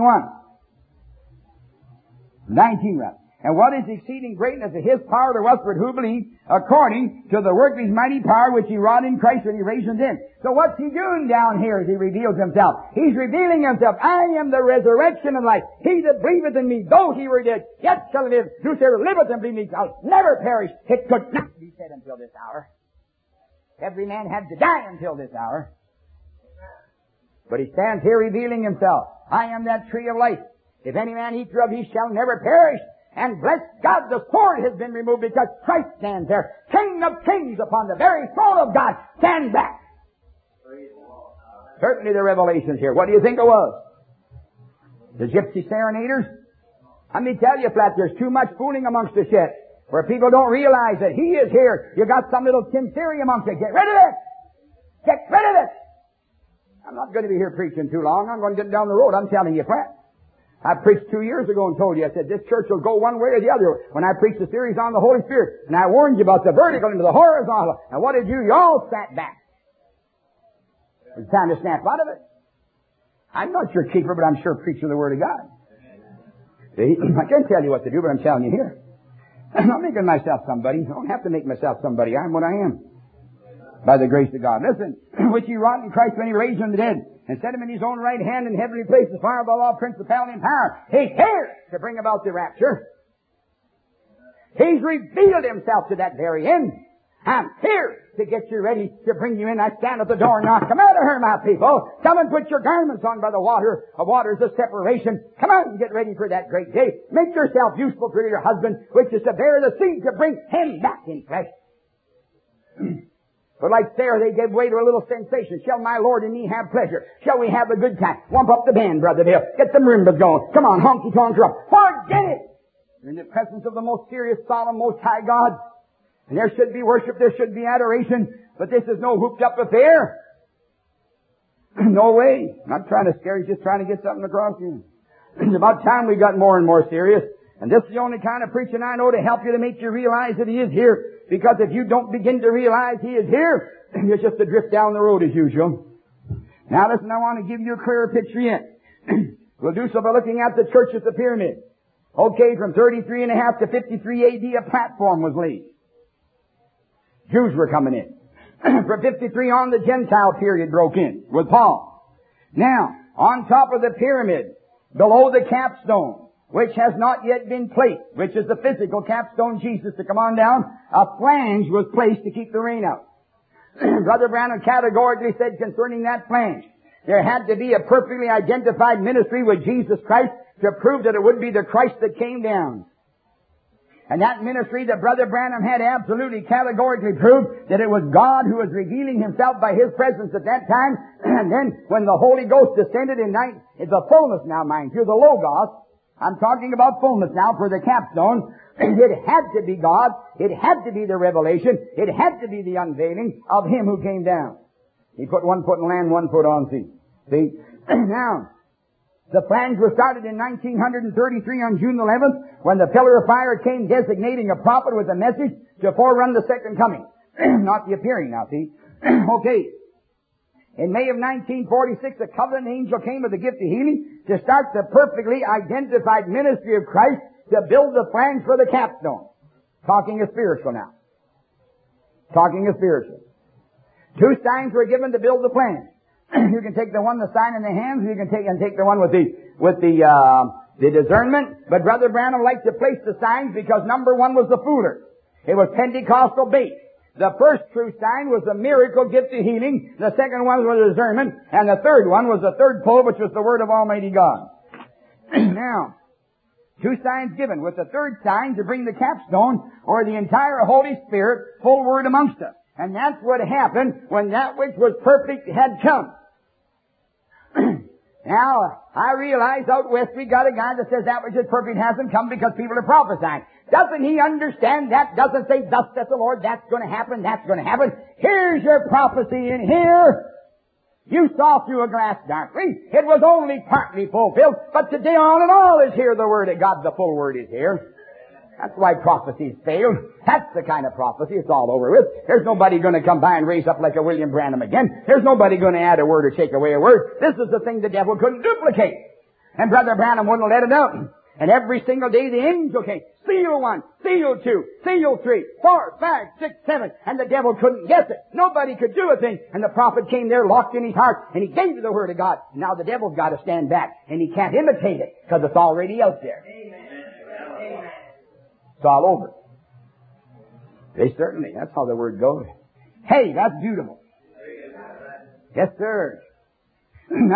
19 rather. And what is exceeding greatness of His power to usward who believe, according to the work of His mighty power which He wrought in Christ when He raised Him in. So what's He doing down here as He reveals Himself? He's revealing Himself. I am the resurrection and life. He that believeth in me, though he were dead, yet shall live. Whosoever liveth and believeth in me shall never perish. It could not be said until this hour. Every man had to die until this hour. But He stands here revealing Himself. I am that tree of life. If any man eat thereof, he shall never perish. And bless God, the sword has been removed because Christ stands there. King of kings upon the very throne of God. Stand back. Certainly the revelation's here. What do you think it was? The gypsy serenaders? Let me tell you, flat, there's too much fooling amongst us yet, where people don't realize that He is here. You got some little Tim Theory amongst you. Get rid of it! Get rid of it! I'm not going to be here preaching too long. I'm going to get down the road. I'm telling you, flat. I preached 2 years ago and told you, I said, this church will go one way or the other when I preached the series on the Holy Spirit. And I warned you about the vertical and the horizontal. And what did you? You all sat back. It's time to snap out of it. I'm not your keeper, but I'm sure preaching the Word of God. See? I can't tell you what to do, but I'm telling you here. I'm not making myself somebody. I don't have to make myself somebody. I'm what I am. By the grace of God. Listen, which He wrought in Christ when He raised from the dead and set Him in His own right hand in heavenly places, far above all principality and power. He's here to bring about the rapture. He's revealed Himself to that very end. I'm here to get you ready to bring you in. I stand at the door and knock. Come out of here, my people. Come and put your garments on by the waters of separation. Come out and get ready for that great day. Make yourself useful for your husband, which is to bear the seed to bring him back in flesh. But like Sarah, they gave way to a little sensation. Shall my Lord and me have pleasure? Shall we have a good time? Wump up the band, Brother Bill. Get the marimbas going. Come on, honky-tonks are up. Forget it! You're in the presence of the most serious, solemn, most high God. And there should be worship, there should be adoration. But this is no hooped-up affair. No way. I'm not trying to scare you, just trying to get something across to you. It's about time we got more and more serious. And this is the only kind of preaching I know to help you, to make you realize that He is here. Because if you don't begin to realize He is here, you're just to drift down the road as usual. Now listen, I want to give you a clearer picture yet. We'll do so by looking at the church at the pyramid. Okay, from 33 and a half to 53 AD, a platform was laid. Jews were coming in. From 53 on, the Gentile period broke in with Paul. Now, on top of the pyramid, below the capstone, which has not yet been placed, which is the physical capstone, Jesus, to come on down, a flange was placed to keep the rain out. Brother Branham categorically said concerning that flange, there had to be a perfectly identified ministry with Jesus Christ to prove that it would be the Christ that came down. And that ministry that Brother Branham had absolutely categorically proved that it was God who was revealing Himself by His presence at that time. And then when the Holy Ghost descended in night, it's the fullness now, mind you, the Logos. I'm talking about fullness now for the capstone. It had to be God. It had to be the revelation. It had to be the unveiling of Him who came down. He put one foot in land, one foot on sea. See? Now, the flange was started in 1933 on June 11th when the pillar of fire came designating a prophet with a message to forerun the second coming. Not the appearing now, see? Okay. In May of 1946, a covenant angel came with the gift of healing to start the perfectly identified ministry of Christ to build the flange for the capstone. Talking is spiritual now. Talking is spiritual. 2 signs were given to build the flange. You can take the one, the sign in the hands, or you can take the one with the discernment. But Brother Branham liked to place the signs because number 1 was the fooler. It was Pentecostal bait. The first true sign was the miracle gift of healing. The second one was discernment. And the third one was the third pull, which was the Word of Almighty God. Now, 2 signs given, with the third sign to bring the capstone or the entire Holy Spirit, full Word amongst us. And that's what happened when that which was perfect had come. Now, I realize out west we got a guy that says that which is perfect hasn't come because people are prophesying. Doesn't he understand that? Doesn't say, thus saith the Lord, that's going to happen, that's going to happen. Here's your prophecy in here. You saw through a glass darkly. It was only partly fulfilled, but today all in all is here the Word of God. The full Word is here. That's why prophecies failed. That's the kind of prophecy. It's all over with. There's nobody going to come by and raise up like a William Branham again. There's nobody going to add a word or take away a word. This is the thing the devil couldn't duplicate. And Brother Branham wouldn't let it out. And every single day the angel came. Seal 1, seal 2, seal 3, 4, 5, 6, 7. And the devil couldn't guess it. Nobody could do a thing. And the prophet came there locked in his heart. And he gave the Word of God. Now the devil's got to stand back. And he can't imitate it because it's already out there. It's all over. They certainly, that's how the Word goes. Hey, that's beautiful. Yes, sir.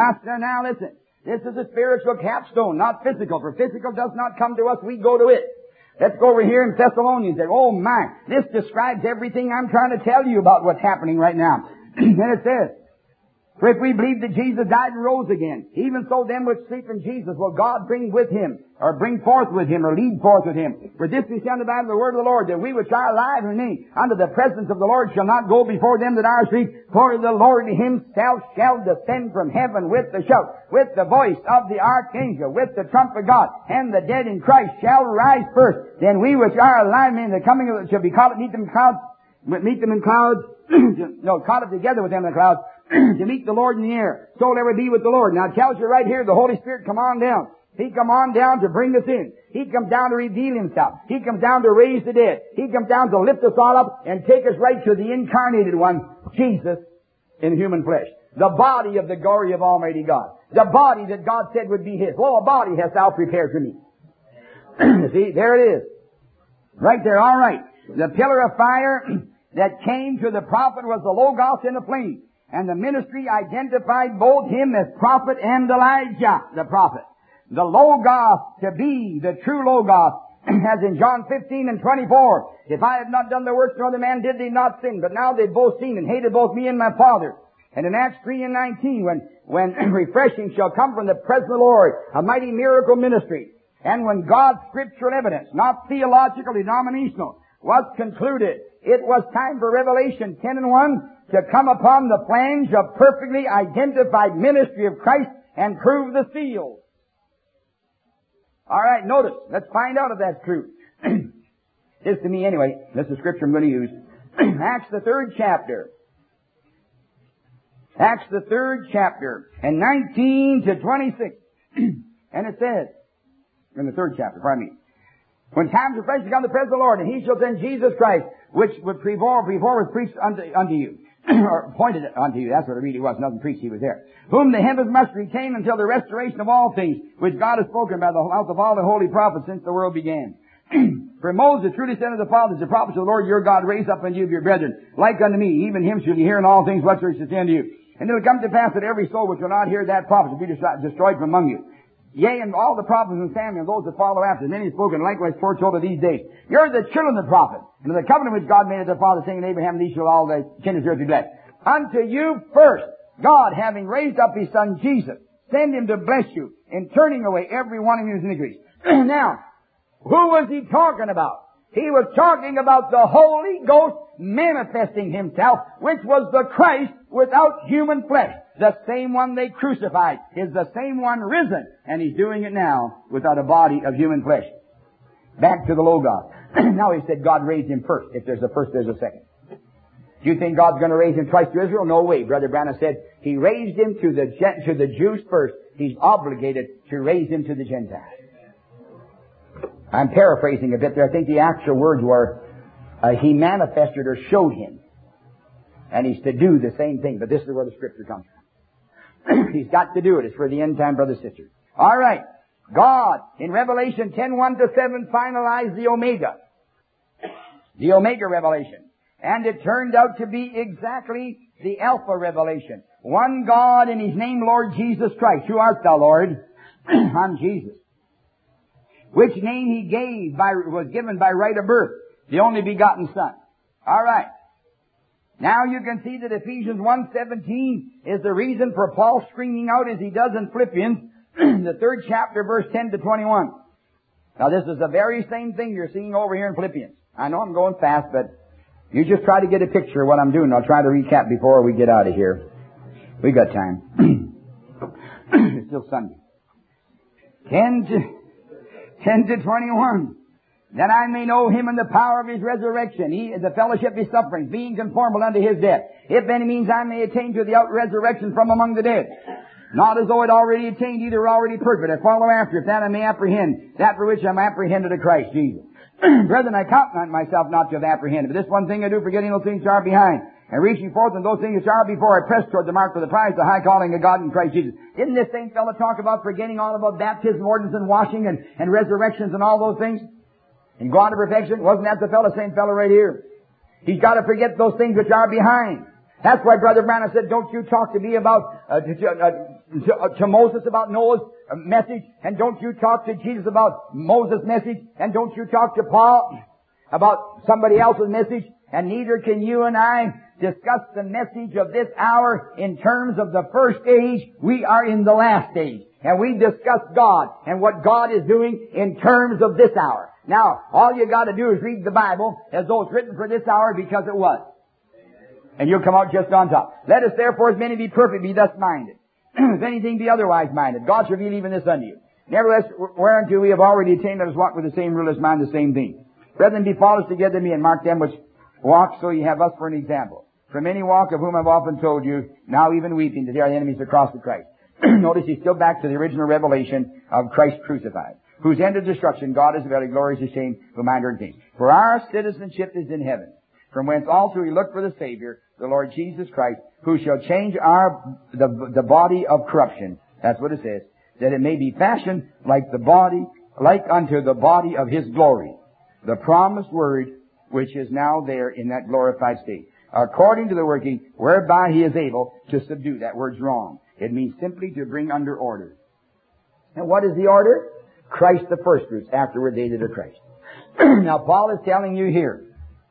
Now listen. This is a spiritual capstone, not physical. For physical does not come to us, we go to it. Let's go over here in Thessalonians. Oh my, this describes everything I'm trying to tell you about what's happening right now. And it says, for if we believe that Jesus died and rose again, even so them which sleep in Jesus will God bring with him, or bring forth with him, or lead forth with him. For this we stand by the word of the Lord, that we which are alive and remain under the presence of the Lord shall not go before them that are asleep. For the Lord himself shall descend from heaven with the shout, with the voice of the archangel, with the trump of God, and the dead in Christ shall rise first. Then we which are alive and in the coming of shall be caught up, meet them in clouds, caught up together with them in the clouds, to meet the Lord in the air. So will ever be with the Lord. Now it tells you right here, the Holy Spirit come on down. He come on down to bring us in. He comes down to reveal himself. He comes down to raise the dead. He comes down to lift us all up and take us right to the incarnated one, Jesus, in human flesh. The body of the glory of Almighty God. The body that God said would be his. Oh, a body hast thou prepared for me. See, there it is. Right there, all right. The pillar of fire that came to the prophet was the Logos in the flame. And the ministry identified both him as prophet and Elijah, the prophet. The Logos to be the true Logos, as in John 15 and 24. If I had not done the works nor the man did, they not sin. But now they've both seen and hated both me and my Father. And in Acts 3 and 19, when refreshing shall come from the presence of the Lord, a mighty miracle ministry. And when God's scriptural evidence, not theological, denominational, was concluded, it was time for Revelation 10 and 1 to come upon the flange of perfectly identified ministry of Christ and prove the seal. All right, notice. Let's find out if that's true. This to me anyway. This is scripture I'm going to use. Acts the 3rd chapter. Acts the 3rd chapter and 19 to 26. And it says, in the 3rd chapter, pardon me. When times of refreshing come to the presence of the Lord, and he shall send Jesus Christ, which would before was preached unto you, or pointed unto you. That's what it really was. Nothing preached, he was there. Whom the heavens must retain until the restoration of all things, which God has spoken by the mouth of all the holy prophets since the world began. For Moses truly said unto the fathers, the prophets of the Lord your God raised up unto you of your brethren, like unto me, even him shall you hear in all things whatsoever he shall say unto you. And it will come to pass that every soul which will not hear that prophet will be destroyed from among you. Yea, and all the prophets and Samuel, and those that follow after, many spoken, likewise foretold of these days. You're the children of the prophet, and of the covenant which God made with their father, saying to Abraham, these shall all the kindred of the earth be blessed. Unto you first, God, having raised up his son Jesus, send him to bless you, in turning away every one of your iniquities. Now, who was he talking about? He was talking about the Holy Ghost manifesting himself, which was the Christ without human flesh. The same one they crucified is the same one risen, and he's doing it now without a body of human flesh. Back to the Logos. Now he said God raised him first. If there's a first, there's a second. Do you think God's going to raise him twice to Israel? No way. Brother Branham said he raised him to the Jews first. He's obligated to raise him to the Gentiles. I'm paraphrasing a bit there. I think the actual words were, he manifested or showed him. And he's to do the same thing. But this is where the scripture comes from. He's got to do it. It's for the end time, brothers and sisters. All right. God, in Revelation 10:1-7, finalized the Omega. The Omega revelation. And it turned out to be exactly the Alpha revelation. One God in his name, Lord Jesus Christ. Who art thou, Lord? I'm Jesus. Which name he was given by right of birth. The only begotten Son. All right. Now you can see that Ephesians 1:17 is the reason for Paul screaming out as he does in Philippians, the 3rd chapter, verse 10-21. Now this is the very same thing you're seeing over here in Philippians. I know I'm going fast, but you just try to get a picture of what I'm doing. I'll try to recap before we get out of here. We got time. It's still Sunday. 10-21. That I may know him in the power of his resurrection, the fellowship of his sufferings, being conformable unto his death. If any means I may attain to the out-resurrection from among the dead. Not as though it already attained, either already perfect. I follow after, if that I may apprehend that for which I am apprehended of Christ Jesus. Brethren, I count not myself not to have apprehended. But this one thing I do, forgetting those things which are behind, and reaching forth in those things which are before, I press toward the mark for the prize, the high calling of God in Christ Jesus. Didn't this same fellow talk about forgetting all about baptism, ordinance, and washing, and resurrections, and all those things? And go on to perfection? Wasn't that the same fellow right here? He's got to forget those things which are behind. That's why Brother Branham said, don't you talk to me about to Moses about Noah's message, and don't you talk to Jesus about Moses' message, and don't you talk to Paul about somebody else's message, and neither can you and I discuss the message of this hour in terms of the first age. We are in the last age. And we discuss God and what God is doing in terms of this hour. Now, all you got to do is read the Bible as though it's written for this hour, because it was. And you'll come out just on top. Let us therefore, as many be perfect, be thus minded. If anything be otherwise minded, God shall reveal even this unto you. Nevertheless, whereunto we have already attained, let us walk with the same rule, let us mind the same thing. Brethren, be fathers together to me, and mark them which walk, so ye have us for an example. From any walk of whom I've often told you, now even weeping, that they are the enemies of the cross of Christ. Notice he's still back to the original revelation of Christ crucified, whose end of destruction God is very glorious and shame, who mind earn things. For our citizenship is in heaven, from whence also we look for the Savior, the Lord Jesus Christ, who shall change the body of corruption. That's what it says. That it may be fashioned like unto the body of His glory. The promised word, which is now there in that glorified state. According to the working whereby He is able to subdue. That word's wrong. It means simply to bring under order. And what is the order? Christ the first fruits, afterward they that are Christ. Now Paul is telling you here,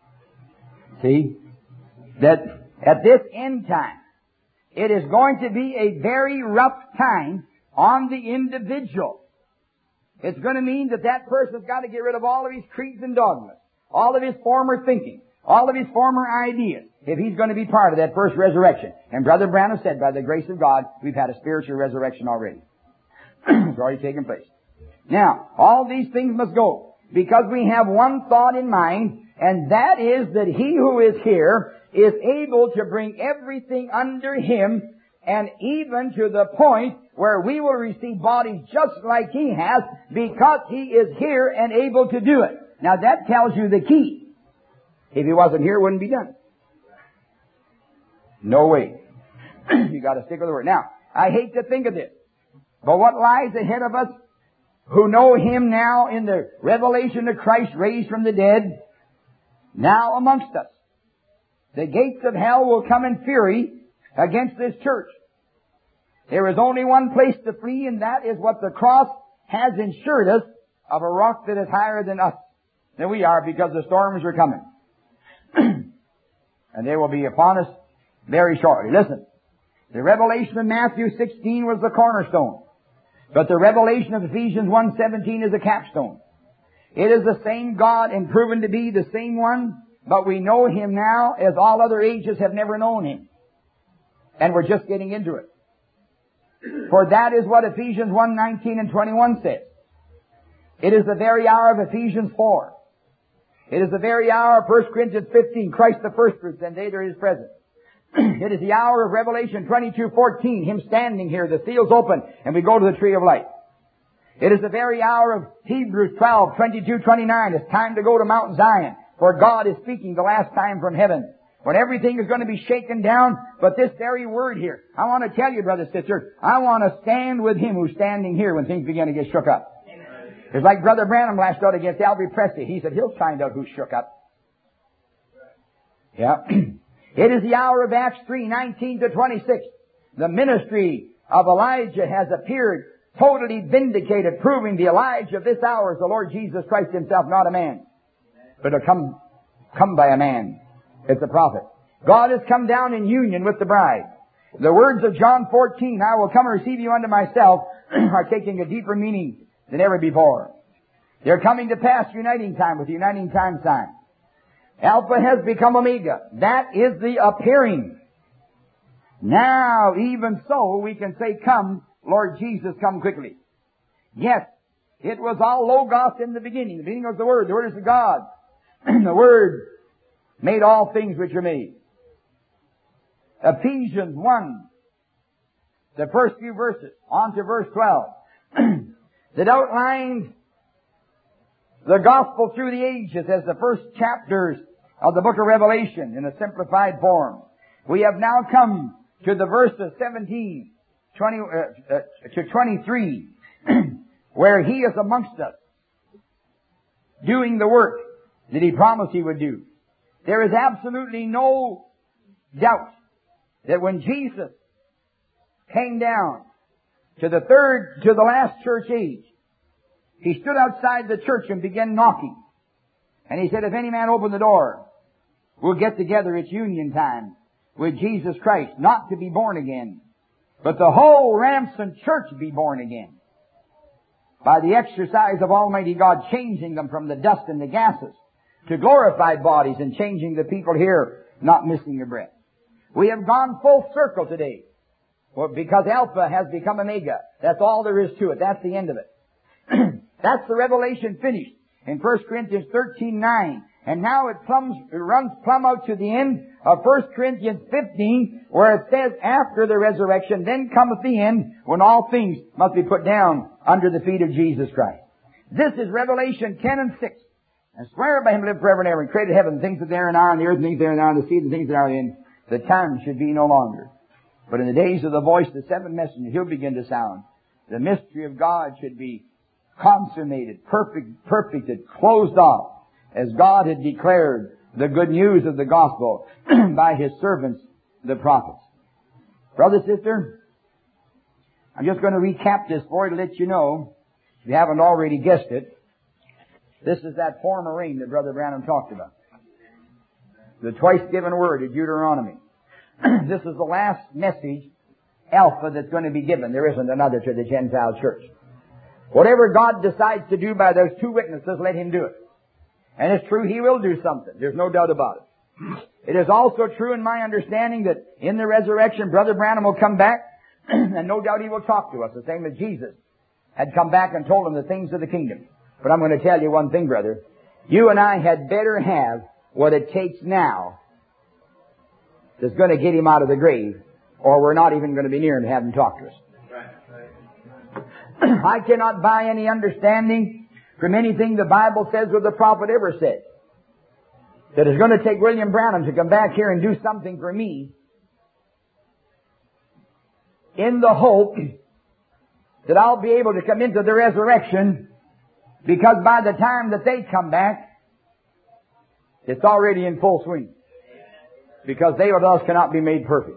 see, that at this end time, it is going to be a very rough time on the individual. It's going to mean that that person's got to get rid of all of his creeds and dogmas, all of his former thinking, all of his former ideas, if he's going to be part of that first resurrection. And Brother Branham said, by the grace of God, we've had a spiritual resurrection already. It's already taken place. Now, all these things must go, because we have one thought in mind, and that is that He who is here is able to bring everything under Him, and even to the point where we will receive bodies just like He has, because He is here and able to do it. Now that tells you the key. If He wasn't here, it wouldn't be done. No way. You got to stick with the Word. Now, I hate to think of this, but what lies ahead of us who know Him now in the revelation of Christ raised from the dead, now amongst us? The gates of hell will come in fury against this church. There is only one place to flee, and that is what the cross has ensured us, of a rock that is higher than us, than we are, because the storms are coming. And they will be upon us very shortly. Listen, the revelation of Matthew 16 was the cornerstone, but the revelation of Ephesians 1:17 is a capstone. It is the same God and proven to be the same one, but we know Him now as all other ages have never known Him. And we're just getting into it. For that is what Ephesians 1:19 and 21 says. It is the very hour of Ephesians 4. It is the very hour of 1 Corinthians 15, Christ the first fruits, and they that are His presence. It is the hour of Revelation 22:14, Him standing here, the seals open, and we go to the tree of life. It is the very hour of Hebrews 12:22-29. It's time to go to Mount Zion, for God is speaking the last time from heaven, when everything is going to be shaken down. But this very word here, I want to tell you, brother, sister, I want to stand with Him who's standing here when things begin to get shook up. It's like Brother Branham lashed out against Elvis Presley. He said he'll find out who's shook up. Yeah. It is the hour of Acts 3:19-26. The ministry of Elijah has appeared, totally vindicated, proving the Elijah of this hour is the Lord Jesus Christ Himself, not a man, but to come by a man. It's a prophet. God has come down in union with the bride. The words of John 14, I will come and receive you unto myself, are taking a deeper meaning than ever before. They're coming to pass uniting time with the uniting time sign. Alpha has become Omega. That is the appearing. Now, even so, we can say, come, Lord Jesus, come quickly. Yes, it was all Logos in the beginning. The beginning was the Word. The Word is the God. The Word made all things which are made. Ephesians 1, the first few verses, on to verse 12, that outlines the gospel through the ages as the first chapters of the book of Revelation in a simplified form. We have now come to the verses 17 to 23, where He is amongst us, doing the work that He promised He would do. There is absolutely no doubt that when Jesus came down to the last church age. He stood outside the church and began knocking. And he said, if any man open the door, we'll get together. It's union time with Jesus Christ, not to be born again, but the whole Ramson church be born again. By the exercise of Almighty God changing them from the dust and the gases to glorified bodies and changing the people here not missing a breath. We have gone full circle today. Well, because Alpha has become Omega. That's all there is to it. That's the end of it. That's the revelation finished in 1 Corinthians 13:9. And now it runs plumb out to the end of 1 Corinthians 15, where it says, after the resurrection, then cometh the end, when all things must be put down under the feet of Jesus Christ. This is Revelation 10 and 6. And swear by him live forever and ever, and created heaven, things that there and are, and the earth, and things there and are, and the sea, and things that are in. The time should be no longer. But in the days of the voice of the seventh messenger, he'll begin to sound. The mystery of God should be consummated, perfected, closed off, as God had declared the good news of the gospel by His servants, the prophets. Brother, sister, I'm just going to recap this for you to let you know, if you haven't already guessed it, this is that former rain that Brother Branham talked about. The twice given word of Deuteronomy. This is the last message, Alpha, that's going to be given. There isn't another to the Gentile church. Whatever God decides to do by those two witnesses, let Him do it. And it's true, He will do something. There's no doubt about it. It is also true in my understanding that in the resurrection, Brother Branham will come back, and no doubt he will talk to us, the same as Jesus had come back and told him the things of the kingdom. But I'm going to tell you one thing, brother. You and I had better have what it takes now that's going to get Him out of the grave, or we're not even going to be near Him to have Him talk to us. I cannot buy any understanding from anything the Bible says or the prophet ever said that it's going to take William Branham to come back here and do something for me in the hope that I'll be able to come into the resurrection, because by the time that they come back, it's already in full swing. Because they or us cannot be made perfect.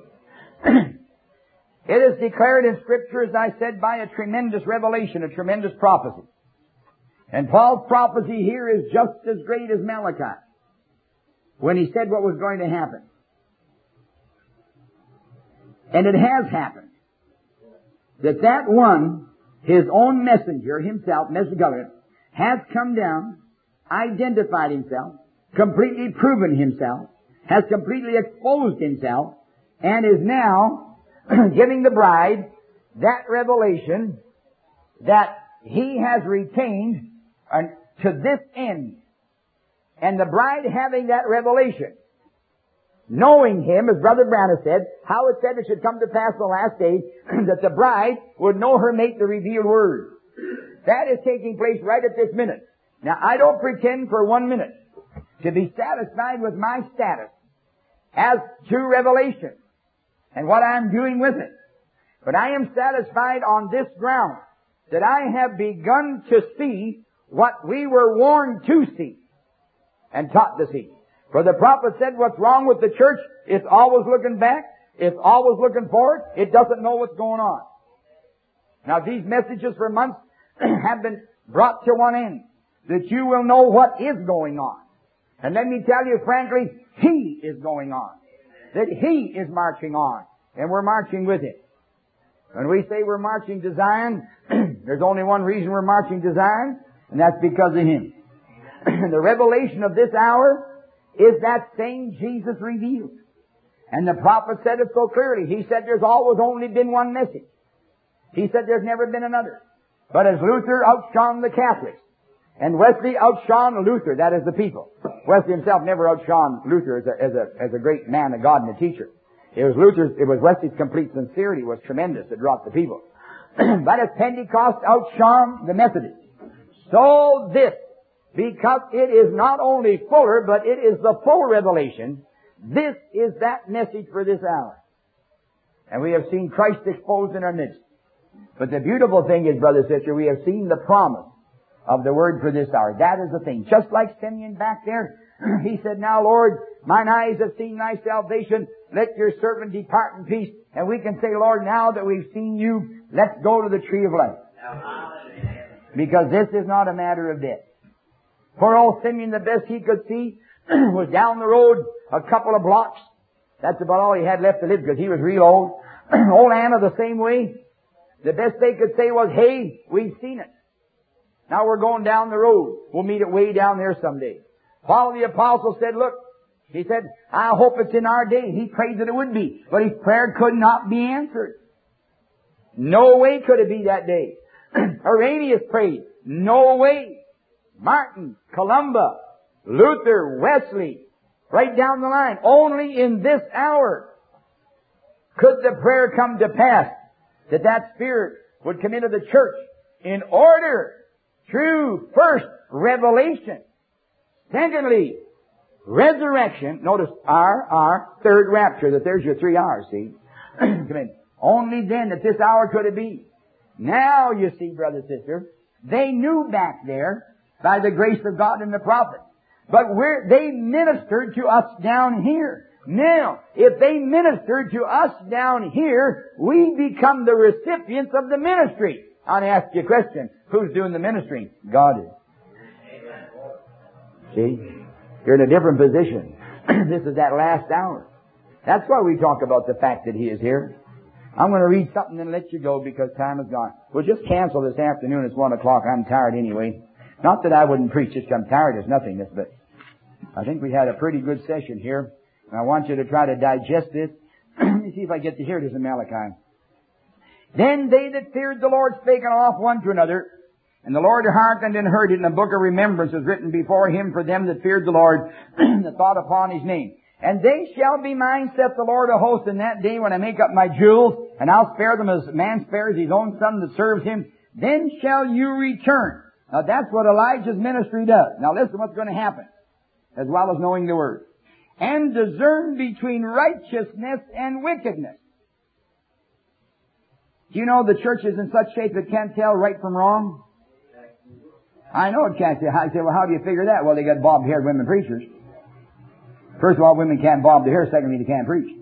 It is declared in Scripture, as I said, by a tremendous revelation, a tremendous prophecy. And Paul's prophecy here is just as great as Malachi, when he said what was going to happen. And it has happened. That one, his own messenger, himself, Messenger Governor, has come down, identified himself, completely proven himself, has completely exposed himself, and is now giving the bride that revelation that he has retained to this end. And the bride having that revelation, knowing Him, as Brother Branham said, how it said it should come to pass in the last days, that the bride would know her mate, the revealed word. That is taking place right at this minute. Now, I don't pretend for 1 minute to be satisfied with my status as to revelation and what I'm doing with it. But I am satisfied on this ground that I have begun to see what we were warned to see and taught to see. For the prophet said, what's wrong with the church? It's always looking back. It's always looking forward. It doesn't know what's going on. Now, these messages for months have been brought to one end, that you will know what is going on. And let me tell you frankly, He is going on. That He is marching on. And we're marching with Him. When we say we're marching to Zion, there's only one reason we're marching to Zion, and that's because of Him. The revelation of this hour is that same Jesus revealed. And the prophet said it so clearly. He said there's always only been one message. He said there's never been another. But as Luther outshone the Catholics, and Wesley outshone Luther, that is the people. Wesley himself never outshone Luther as a great man of God and a teacher. It was Wesley's complete sincerity was tremendous that brought the people. But as Pentecost outshone the Methodists, so this, because it is not only fuller, but it is the full revelation, this is that message for this hour. And we have seen Christ exposed in our midst. But the beautiful thing is, brother, sister, we have seen the promise of the word for this hour. That is the thing. Just like Simeon back there, he said, now, Lord, mine eyes have seen Thy salvation. Let Your servant depart in peace. And we can say, Lord, now that we've seen You Let's go to the tree of life. Because this is not a matter of death. Poor old Simeon, the best he could see, was down the road a couple of blocks. That's about all he had left to live because he was real old. Old Anna the same way. The best they could say was, hey, we've seen it. Now we're going down the road. We'll meet it way down there someday. Paul the Apostle said, look, he said, I hope it's in our day. He prayed that it would be. But his prayer could not be answered. No way could it be that day. Irenaeus prayed. No way. Martin, Columba, Luther, Wesley, right down the line. Only in this hour could the prayer come to pass that that Spirit would come into the church in order through first revelation. Secondly, resurrection. Notice R, third rapture. That there's your 3 R's, see. Come in. Only then at this hour could it be. Now, you see, brother, sister, they knew back there by the grace of God and the prophets. But they ministered to us down here. Now, if they ministered to us down here, we become the recipients of the ministry. I'll ask you a question. Who's doing the ministry? God is. See? You're in a different position. This is that last hour. That's why we talk about the fact that He is here. I'm going to read something and let you go because time is gone. We'll just cancel this afternoon. It's 1 o'clock. I'm tired anyway. Not that I wouldn't preach, just I'm tired as nothingness, but I think we had a pretty good session here. And I want you to try to digest this. Let me see if I get to hear this in Malachi. Then they that feared the Lord spake off one to another, and the Lord hearkened and heard it, and a book of remembrance was written before Him for them that feared the Lord, that thought upon His name. And they shall be mine, saith the Lord of hosts, in that day when I make up my jewels, and I'll spare them as man spares his own son that serves him. Then shall you return. Now that's what Elijah's ministry does. Now listen what's going to happen, as well as knowing the Word. And discern between righteousness and wickedness. Do you know the church is in such shape it can't tell right from wrong? I know it can't tell. I say, well, how do you figure that? Well, they got bobbed-haired women preachers. First of all, women can't bob their hair. Secondly, they can't preach.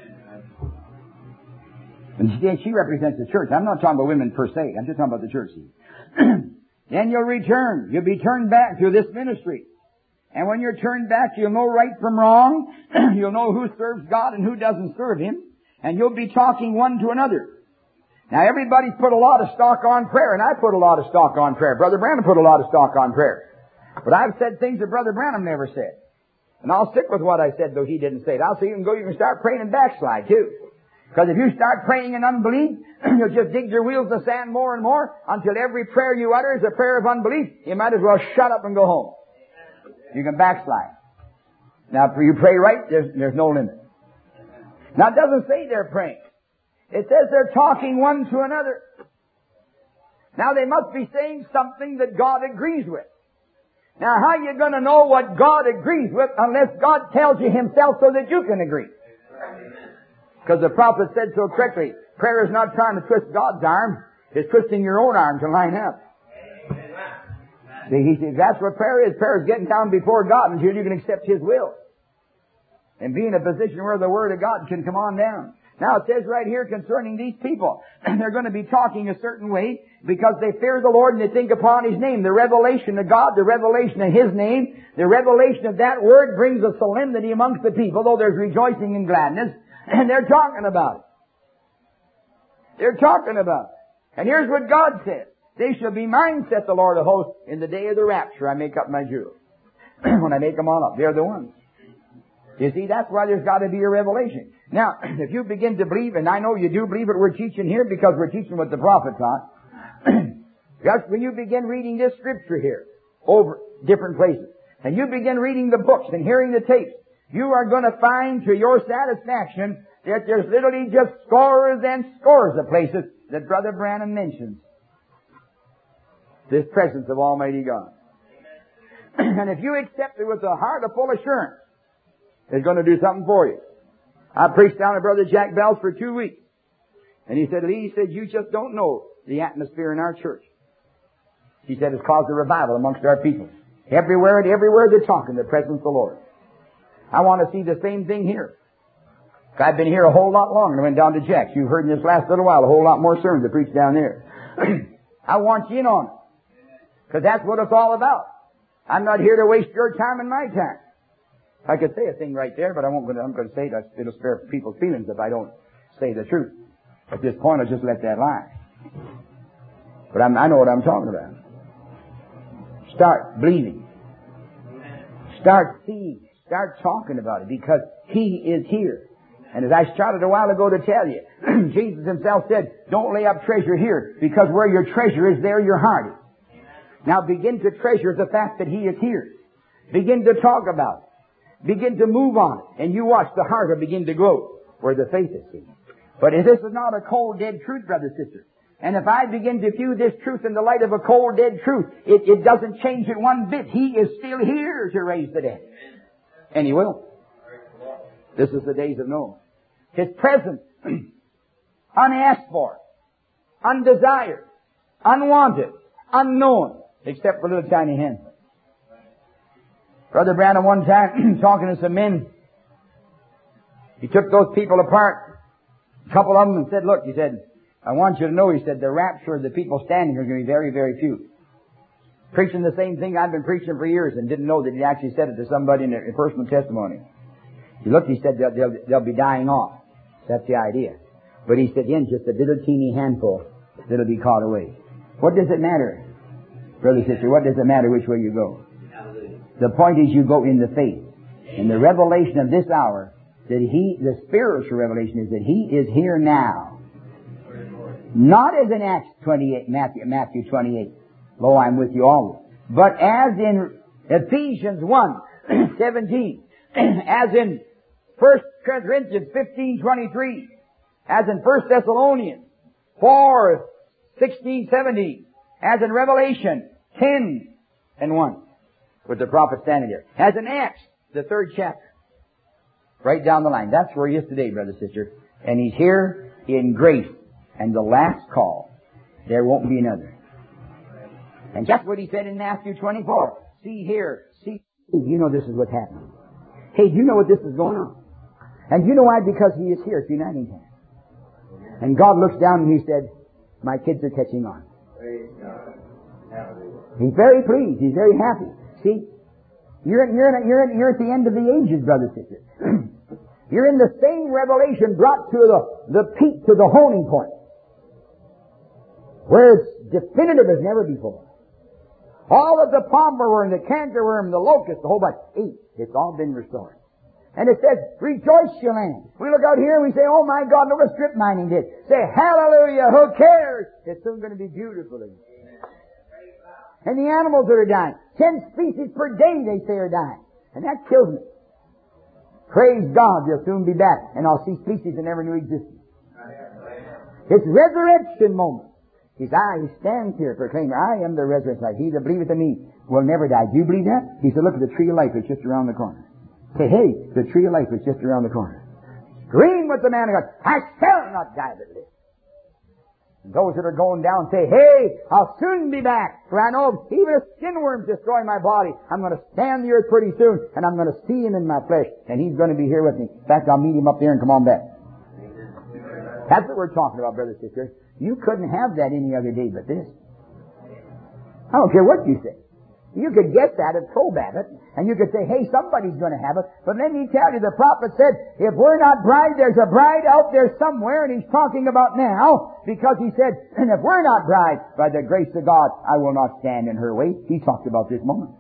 And she represents the church. I'm not talking about women per se. I'm just talking about the church. Then you'll return. You'll be turned back to this ministry. And when you're turned back, you'll know right from wrong. You'll know who serves God and who doesn't serve Him. And you'll be talking one to another. Now, everybody's put a lot of stock on prayer, and I put a lot of stock on prayer. Brother Branham put a lot of stock on prayer. But I've said things that Brother Branham never said. And I'll stick with what I said, though he didn't say it. I'll say you can start praying and backslide, too. Because if you start praying in unbelief, you'll just dig your wheels of sand more and more until every prayer you utter is a prayer of unbelief. You might as well shut up and go home. You can backslide. Now, if you pray right, there's no limit. Now, it doesn't say they're praying. It says they're talking one to another. Now, they must be saying something that God agrees with. Now, how are you going to know what God agrees with unless God tells you Himself so that you can agree? Because the prophet said so correctly, prayer is not trying to twist God's arm, it's twisting your own arm to line up. See, he says that's what prayer is. Prayer is getting down before God until you can accept His will. And be in a position where the Word of God can come on down. Now it says right here concerning these people, they're going to be talking a certain way because they fear the Lord and they think upon His name. The revelation of God, the revelation of His name, the revelation of that Word brings a solemnity amongst the people, though there's rejoicing and gladness, and they're talking about it. They're talking about it. And here's what God says. They shall be mine, saith the Lord of hosts, in the day of the rapture I make up my jewels. When I make them all up, they're the ones. You see, that's why there's got to be a revelation. Now, if you begin to believe, and I know you do believe what we're teaching here because we're teaching what the prophet taught, just when you begin reading this scripture here, over different places, and you begin reading the books and hearing the tapes, you are going to find to your satisfaction that there's literally just scores and scores of places that Brother Branham mentions this presence of Almighty God. And if you accept it with a heart of full assurance, it's going to do something for you. I preached down at Brother Jack Bell's for 2 weeks. And he said, Lee, he said, you just don't know the atmosphere in our church. He said, it's caused a revival amongst our people. Everywhere they're talking the presence of the Lord. I want to see the same thing here. I've been here a whole lot longer than I went down to Jack's. You've heard in this last little while a whole lot more sermons I preached down there. I want you in on it. Because that's what it's all about. I'm not here to waste your time and my time. I could say a thing right there, but I'm going to say that it'll spare people's feelings if I don't say the truth. At this point, I'll just let that lie. But I know what I'm talking about. Start believing. Start seeing. Start talking about it, because He is here. And as I started a while ago to tell you, Jesus Himself said, don't lay up treasure here, because where your treasure is, there your heart is. Now begin to treasure the fact that He is here. Begin to talk about it. Begin to move on it. And you watch the heart will begin to glow where the faith is seen. But if this is not a cold, dead truth, brother, sister, and if I begin to view this truth in the light of a cold, dead truth, it doesn't change it one bit. He is still here to raise the dead. And He will. This is the days of Noah. His presence, unasked for, undesired, unwanted, unknown, except for little tiny hen. Brother Branham one time, talking to some men, he took those people apart, a couple of them, and said, look, he said, I want you to know, he said, the rapture of the people standing here is going to be very, very few. Preaching the same thing I've been preaching for years and didn't know that he actually said it to somebody in a personal testimony. He looked, he said, they'll be dying off. That's the idea. But he said, in just a little teeny handful that'll be caught away. What does it matter, brother, sister? What does it matter which way you go? The point is you go in the faith. And the revelation of this hour, that the spiritual revelation is that He is here now. Not as in Acts 28, Matthew 28. Lo, I'm with you always. But as in Ephesians 1:17, as in 1 Corinthians 15:23, as in 1 Thessalonians 4:16-17, as in Revelation 10:1, with the prophet standing there, as in Acts, the 3rd chapter, right down the line. That's where He is today, brother, sister. And He's here in grace. And the last call, there won't be another. And just what He said in Matthew 24. See here, see. You know this is what's happening. Hey, do you know what this is going on? And you know why? Because He is here. It's uniting Him. And God looks down and He said, my kids are catching on. He's very pleased. He's very happy. See? You're at the end of the ages, brother, sister. You're in the same revelation brought to the peak, to the honing point, where it's definitive as never before. All of the palmerworm, the cankerworm, the locust, the whole bunch, it's all been restored. And it says, rejoice, ye land. We look out here and we say, oh my God, look what strip mining did. Say, hallelujah, who cares? It's soon going to be beautiful again. And the animals that are dying, 10 species per day they say are dying. And that kills me. Praise God, they'll soon be back. And I'll see species that never knew existed. It's resurrection moment. He stands here proclaiming, I am the resurrection life. He that believeth in me will never die. Do you believe that? He said, look at the tree of life that's just around the corner. Say, hey, the tree of life is just around the corner. Scream with the man of God, I shall not die but live. And those that are going down say, hey, I'll soon be back. For I know even if skin worms destroy my body, I'm going to stand the earth pretty soon, and I'm going to see Him in my flesh, and He's going to be here with me. In fact, I'll meet Him up there and come on back. That's what we're talking about, brother, sister. You couldn't have that any other day but this. I don't care what you say. You could guess at it, probe at it, and you could say, hey, somebody's going to have it. But let me tell you, the prophet said, if we're not bride, there's a bride out there somewhere, and he's talking about now, because he said, and if we're not bride, by the grace of God, I will not stand in her way. He talked about this moment.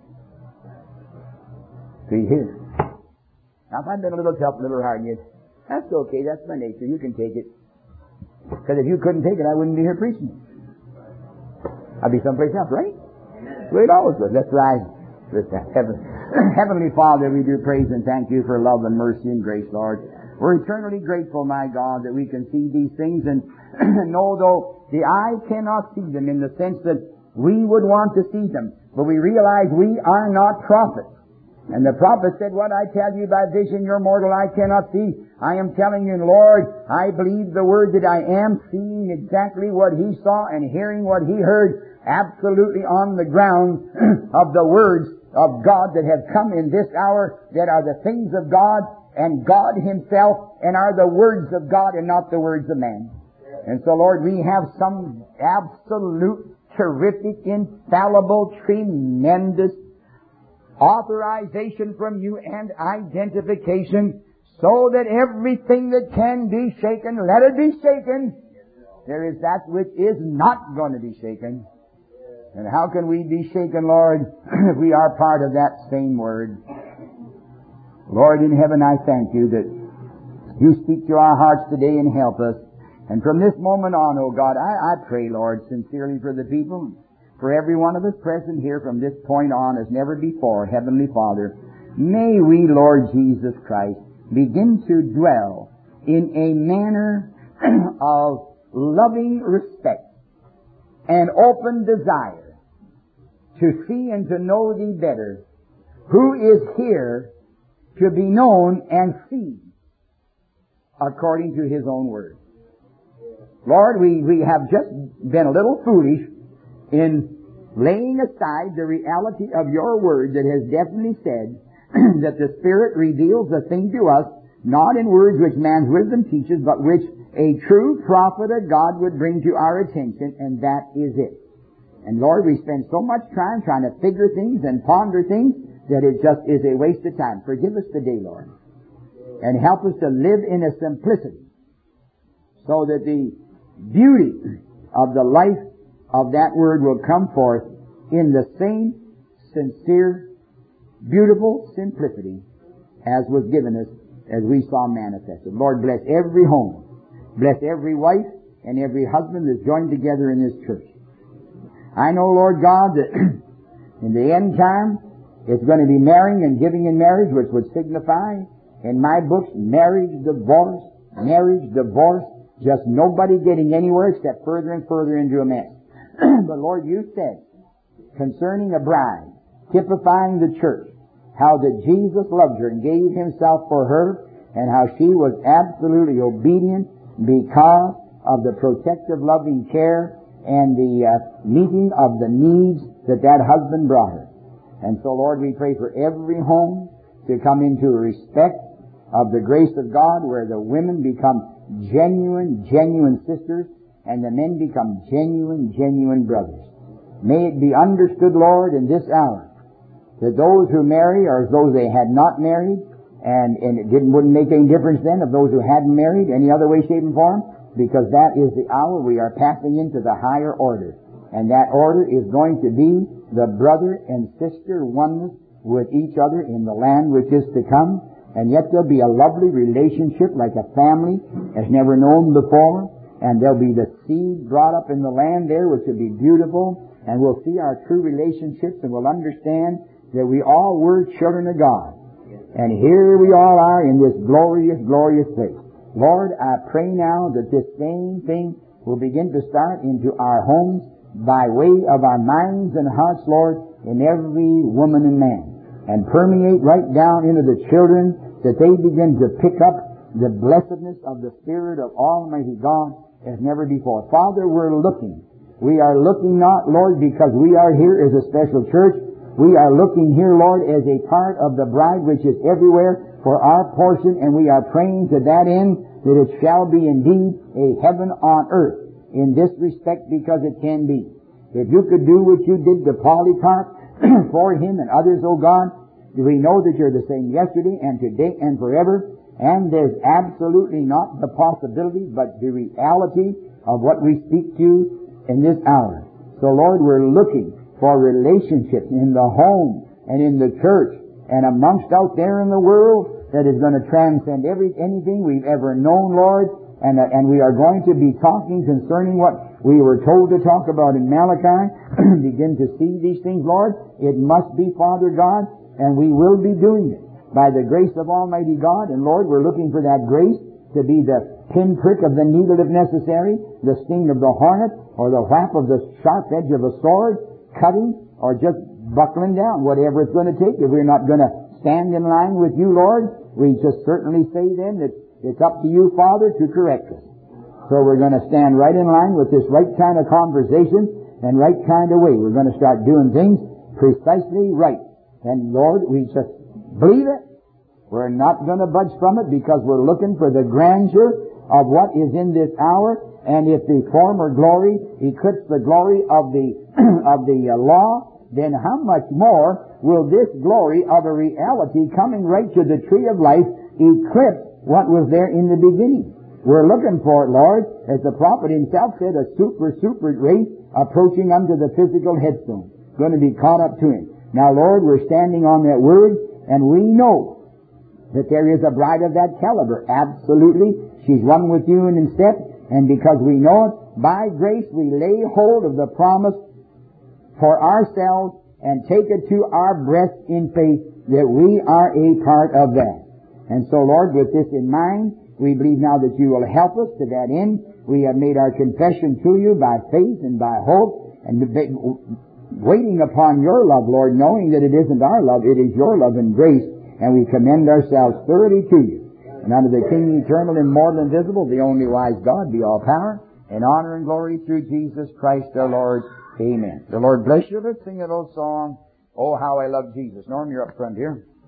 See here. Now, if I've been a little tough, a little hard on you, that's okay. That's my nature. You can take it. Because if you couldn't take it, I wouldn't be here preaching. I'd be someplace else, right? The way it always was. That's right. Heavenly Father, we do praise and thank You for love and mercy and grace, Lord. We're eternally grateful, my God, that we can see these things and know, though the eye cannot see them in the sense that we would want to see them, but we realize we are not prophets. And the prophet said, what I tell you by vision, your mortal eye cannot see. I am telling you, Lord, I believe the word that I am seeing exactly what He saw and hearing what He heard, absolutely on the ground of the words of God that have come in this hour, that are the things of God, and God Himself and are the words of God and not the words of man. And so, Lord, we have some absolute, terrific, infallible, tremendous authorization from You and identification so that everything that can be shaken, let it be shaken. There is that which is not going to be shaken. And how can we be shaken, Lord, if we are part of that same Word? Lord in heaven, I thank You that You speak to our hearts today and help us. And from this moment on, oh God, I pray, Lord, sincerely for the people, for every one of us present here from this point on as never before, Heavenly Father, may we, Lord Jesus Christ, begin to dwell in a manner of loving respect and open desire to see and to know Thee better, who is here to be known and seen according to His own Word. Lord, we have just been a little foolish in laying aside the reality of Your Word that has definitely said that the Spirit reveals a thing to us, not in words which man's wisdom teaches, but which a true prophet of God would bring to our attention, and that is it. And Lord, we spend so much time trying to figure things and ponder things that it just is a waste of time. Forgive us today, Lord, and help us to live in a simplicity so that the beauty of the life of that Word will come forth in the same sincere, beautiful simplicity as was given us, as we saw manifested. Lord, bless every home. Bless every wife and every husband that's joined together in this church. I know, Lord God, that in the end time, it's going to be marrying and giving in marriage, which would signify, in my books, marriage, divorce, just nobody getting anywhere except further and further into a mess. But Lord, You said, concerning a bride, typifying the church, how that Jesus loved her and gave Himself for her, and how she was absolutely obedient because of the protective, loving care and the meeting of the needs that husband brought her. And so, Lord, we pray for every home to come into a respect of the grace of God, where the women become genuine sisters, and the men become genuine brothers. May it be understood, Lord, in this hour, that those who marry are as though they had not married, and it wouldn't make any difference then of those who hadn't married any other way, shape, and form, because that is the hour we are passing into the higher order. And that order is going to be the brother and sister oneness with each other in the land which is to come. And yet there'll be a lovely relationship like a family as never known before. And there'll be the seed brought up in the land there, which will be beautiful. And we'll see our true relationships, and we'll understand that we all were children of God. And here we all are in this glorious place. Lord, I pray now that this same thing will begin to start into our homes by way of our minds and hearts, Lord, in every woman and man, and permeate right down into the children, that they begin to pick up the blessedness of the Spirit of Almighty God as never before. Father, we're looking. We are looking not, Lord, because we are here as a special church. We are looking here, Lord, as a part of the bride which is everywhere for our portion, and we are praying to that end that it shall be indeed a heaven on earth in this respect, because it can be. If You could do what You did to Polycarp for him and others, oh God, we know that You're the same yesterday and today and forever, and there's absolutely not the possibility but the reality of what we speak to in this hour. So Lord, we're looking for relationships in the home and in the church and amongst out there in the world that is going to transcend anything we've ever known, Lord. And we are going to be talking concerning what we were told to talk about in Malachi. Begin to see these things, Lord. It must be, Father God, and we will be doing it by the grace of Almighty God. And Lord, we're looking for that grace to be the pinprick of the needle if necessary, the sting of the hornet, or the whap of the sharp edge of a sword, cutting, or just buckling down, whatever it's going to take. If we're not going to stand in line with You, Lord, we just certainly say then that it's up to You, Father, to correct us. So we're going to stand right in line with this right kind of conversation and right kind of way. We're going to start doing things precisely right. And Lord, we just believe it, We're not going to budge from it because we're looking for the grandeur of what is in this hour. And if the former glory eclipses the glory of the law, then how much more will this glory of a reality coming right to the tree of life eclipse what was there in the beginning? We're looking for it, Lord, as the prophet himself said, a super race approaching unto the physical headstone. Going to be caught up to him. Now, Lord, we're standing on that word, and we know that there is a bride of that caliber. Absolutely. She's one with you and in step, and because we know it, by grace we lay hold of the promise for ourselves and take it to our breast in faith that we are a part of that. And so, Lord, with this in mind, we believe now that you will help us to that end. We have made our confession to you by faith and by hope, and waiting upon your love, Lord, knowing that it isn't our love, it is your love and grace, and we commend ourselves thoroughly to you. And unto the King eternal, immortal, invisible, the only wise God, be all power and honor and glory through Jesus Christ our Lord. Amen. The Lord bless you. Let's sing an old song, Oh, How I Love Jesus. Norm, you're up front here.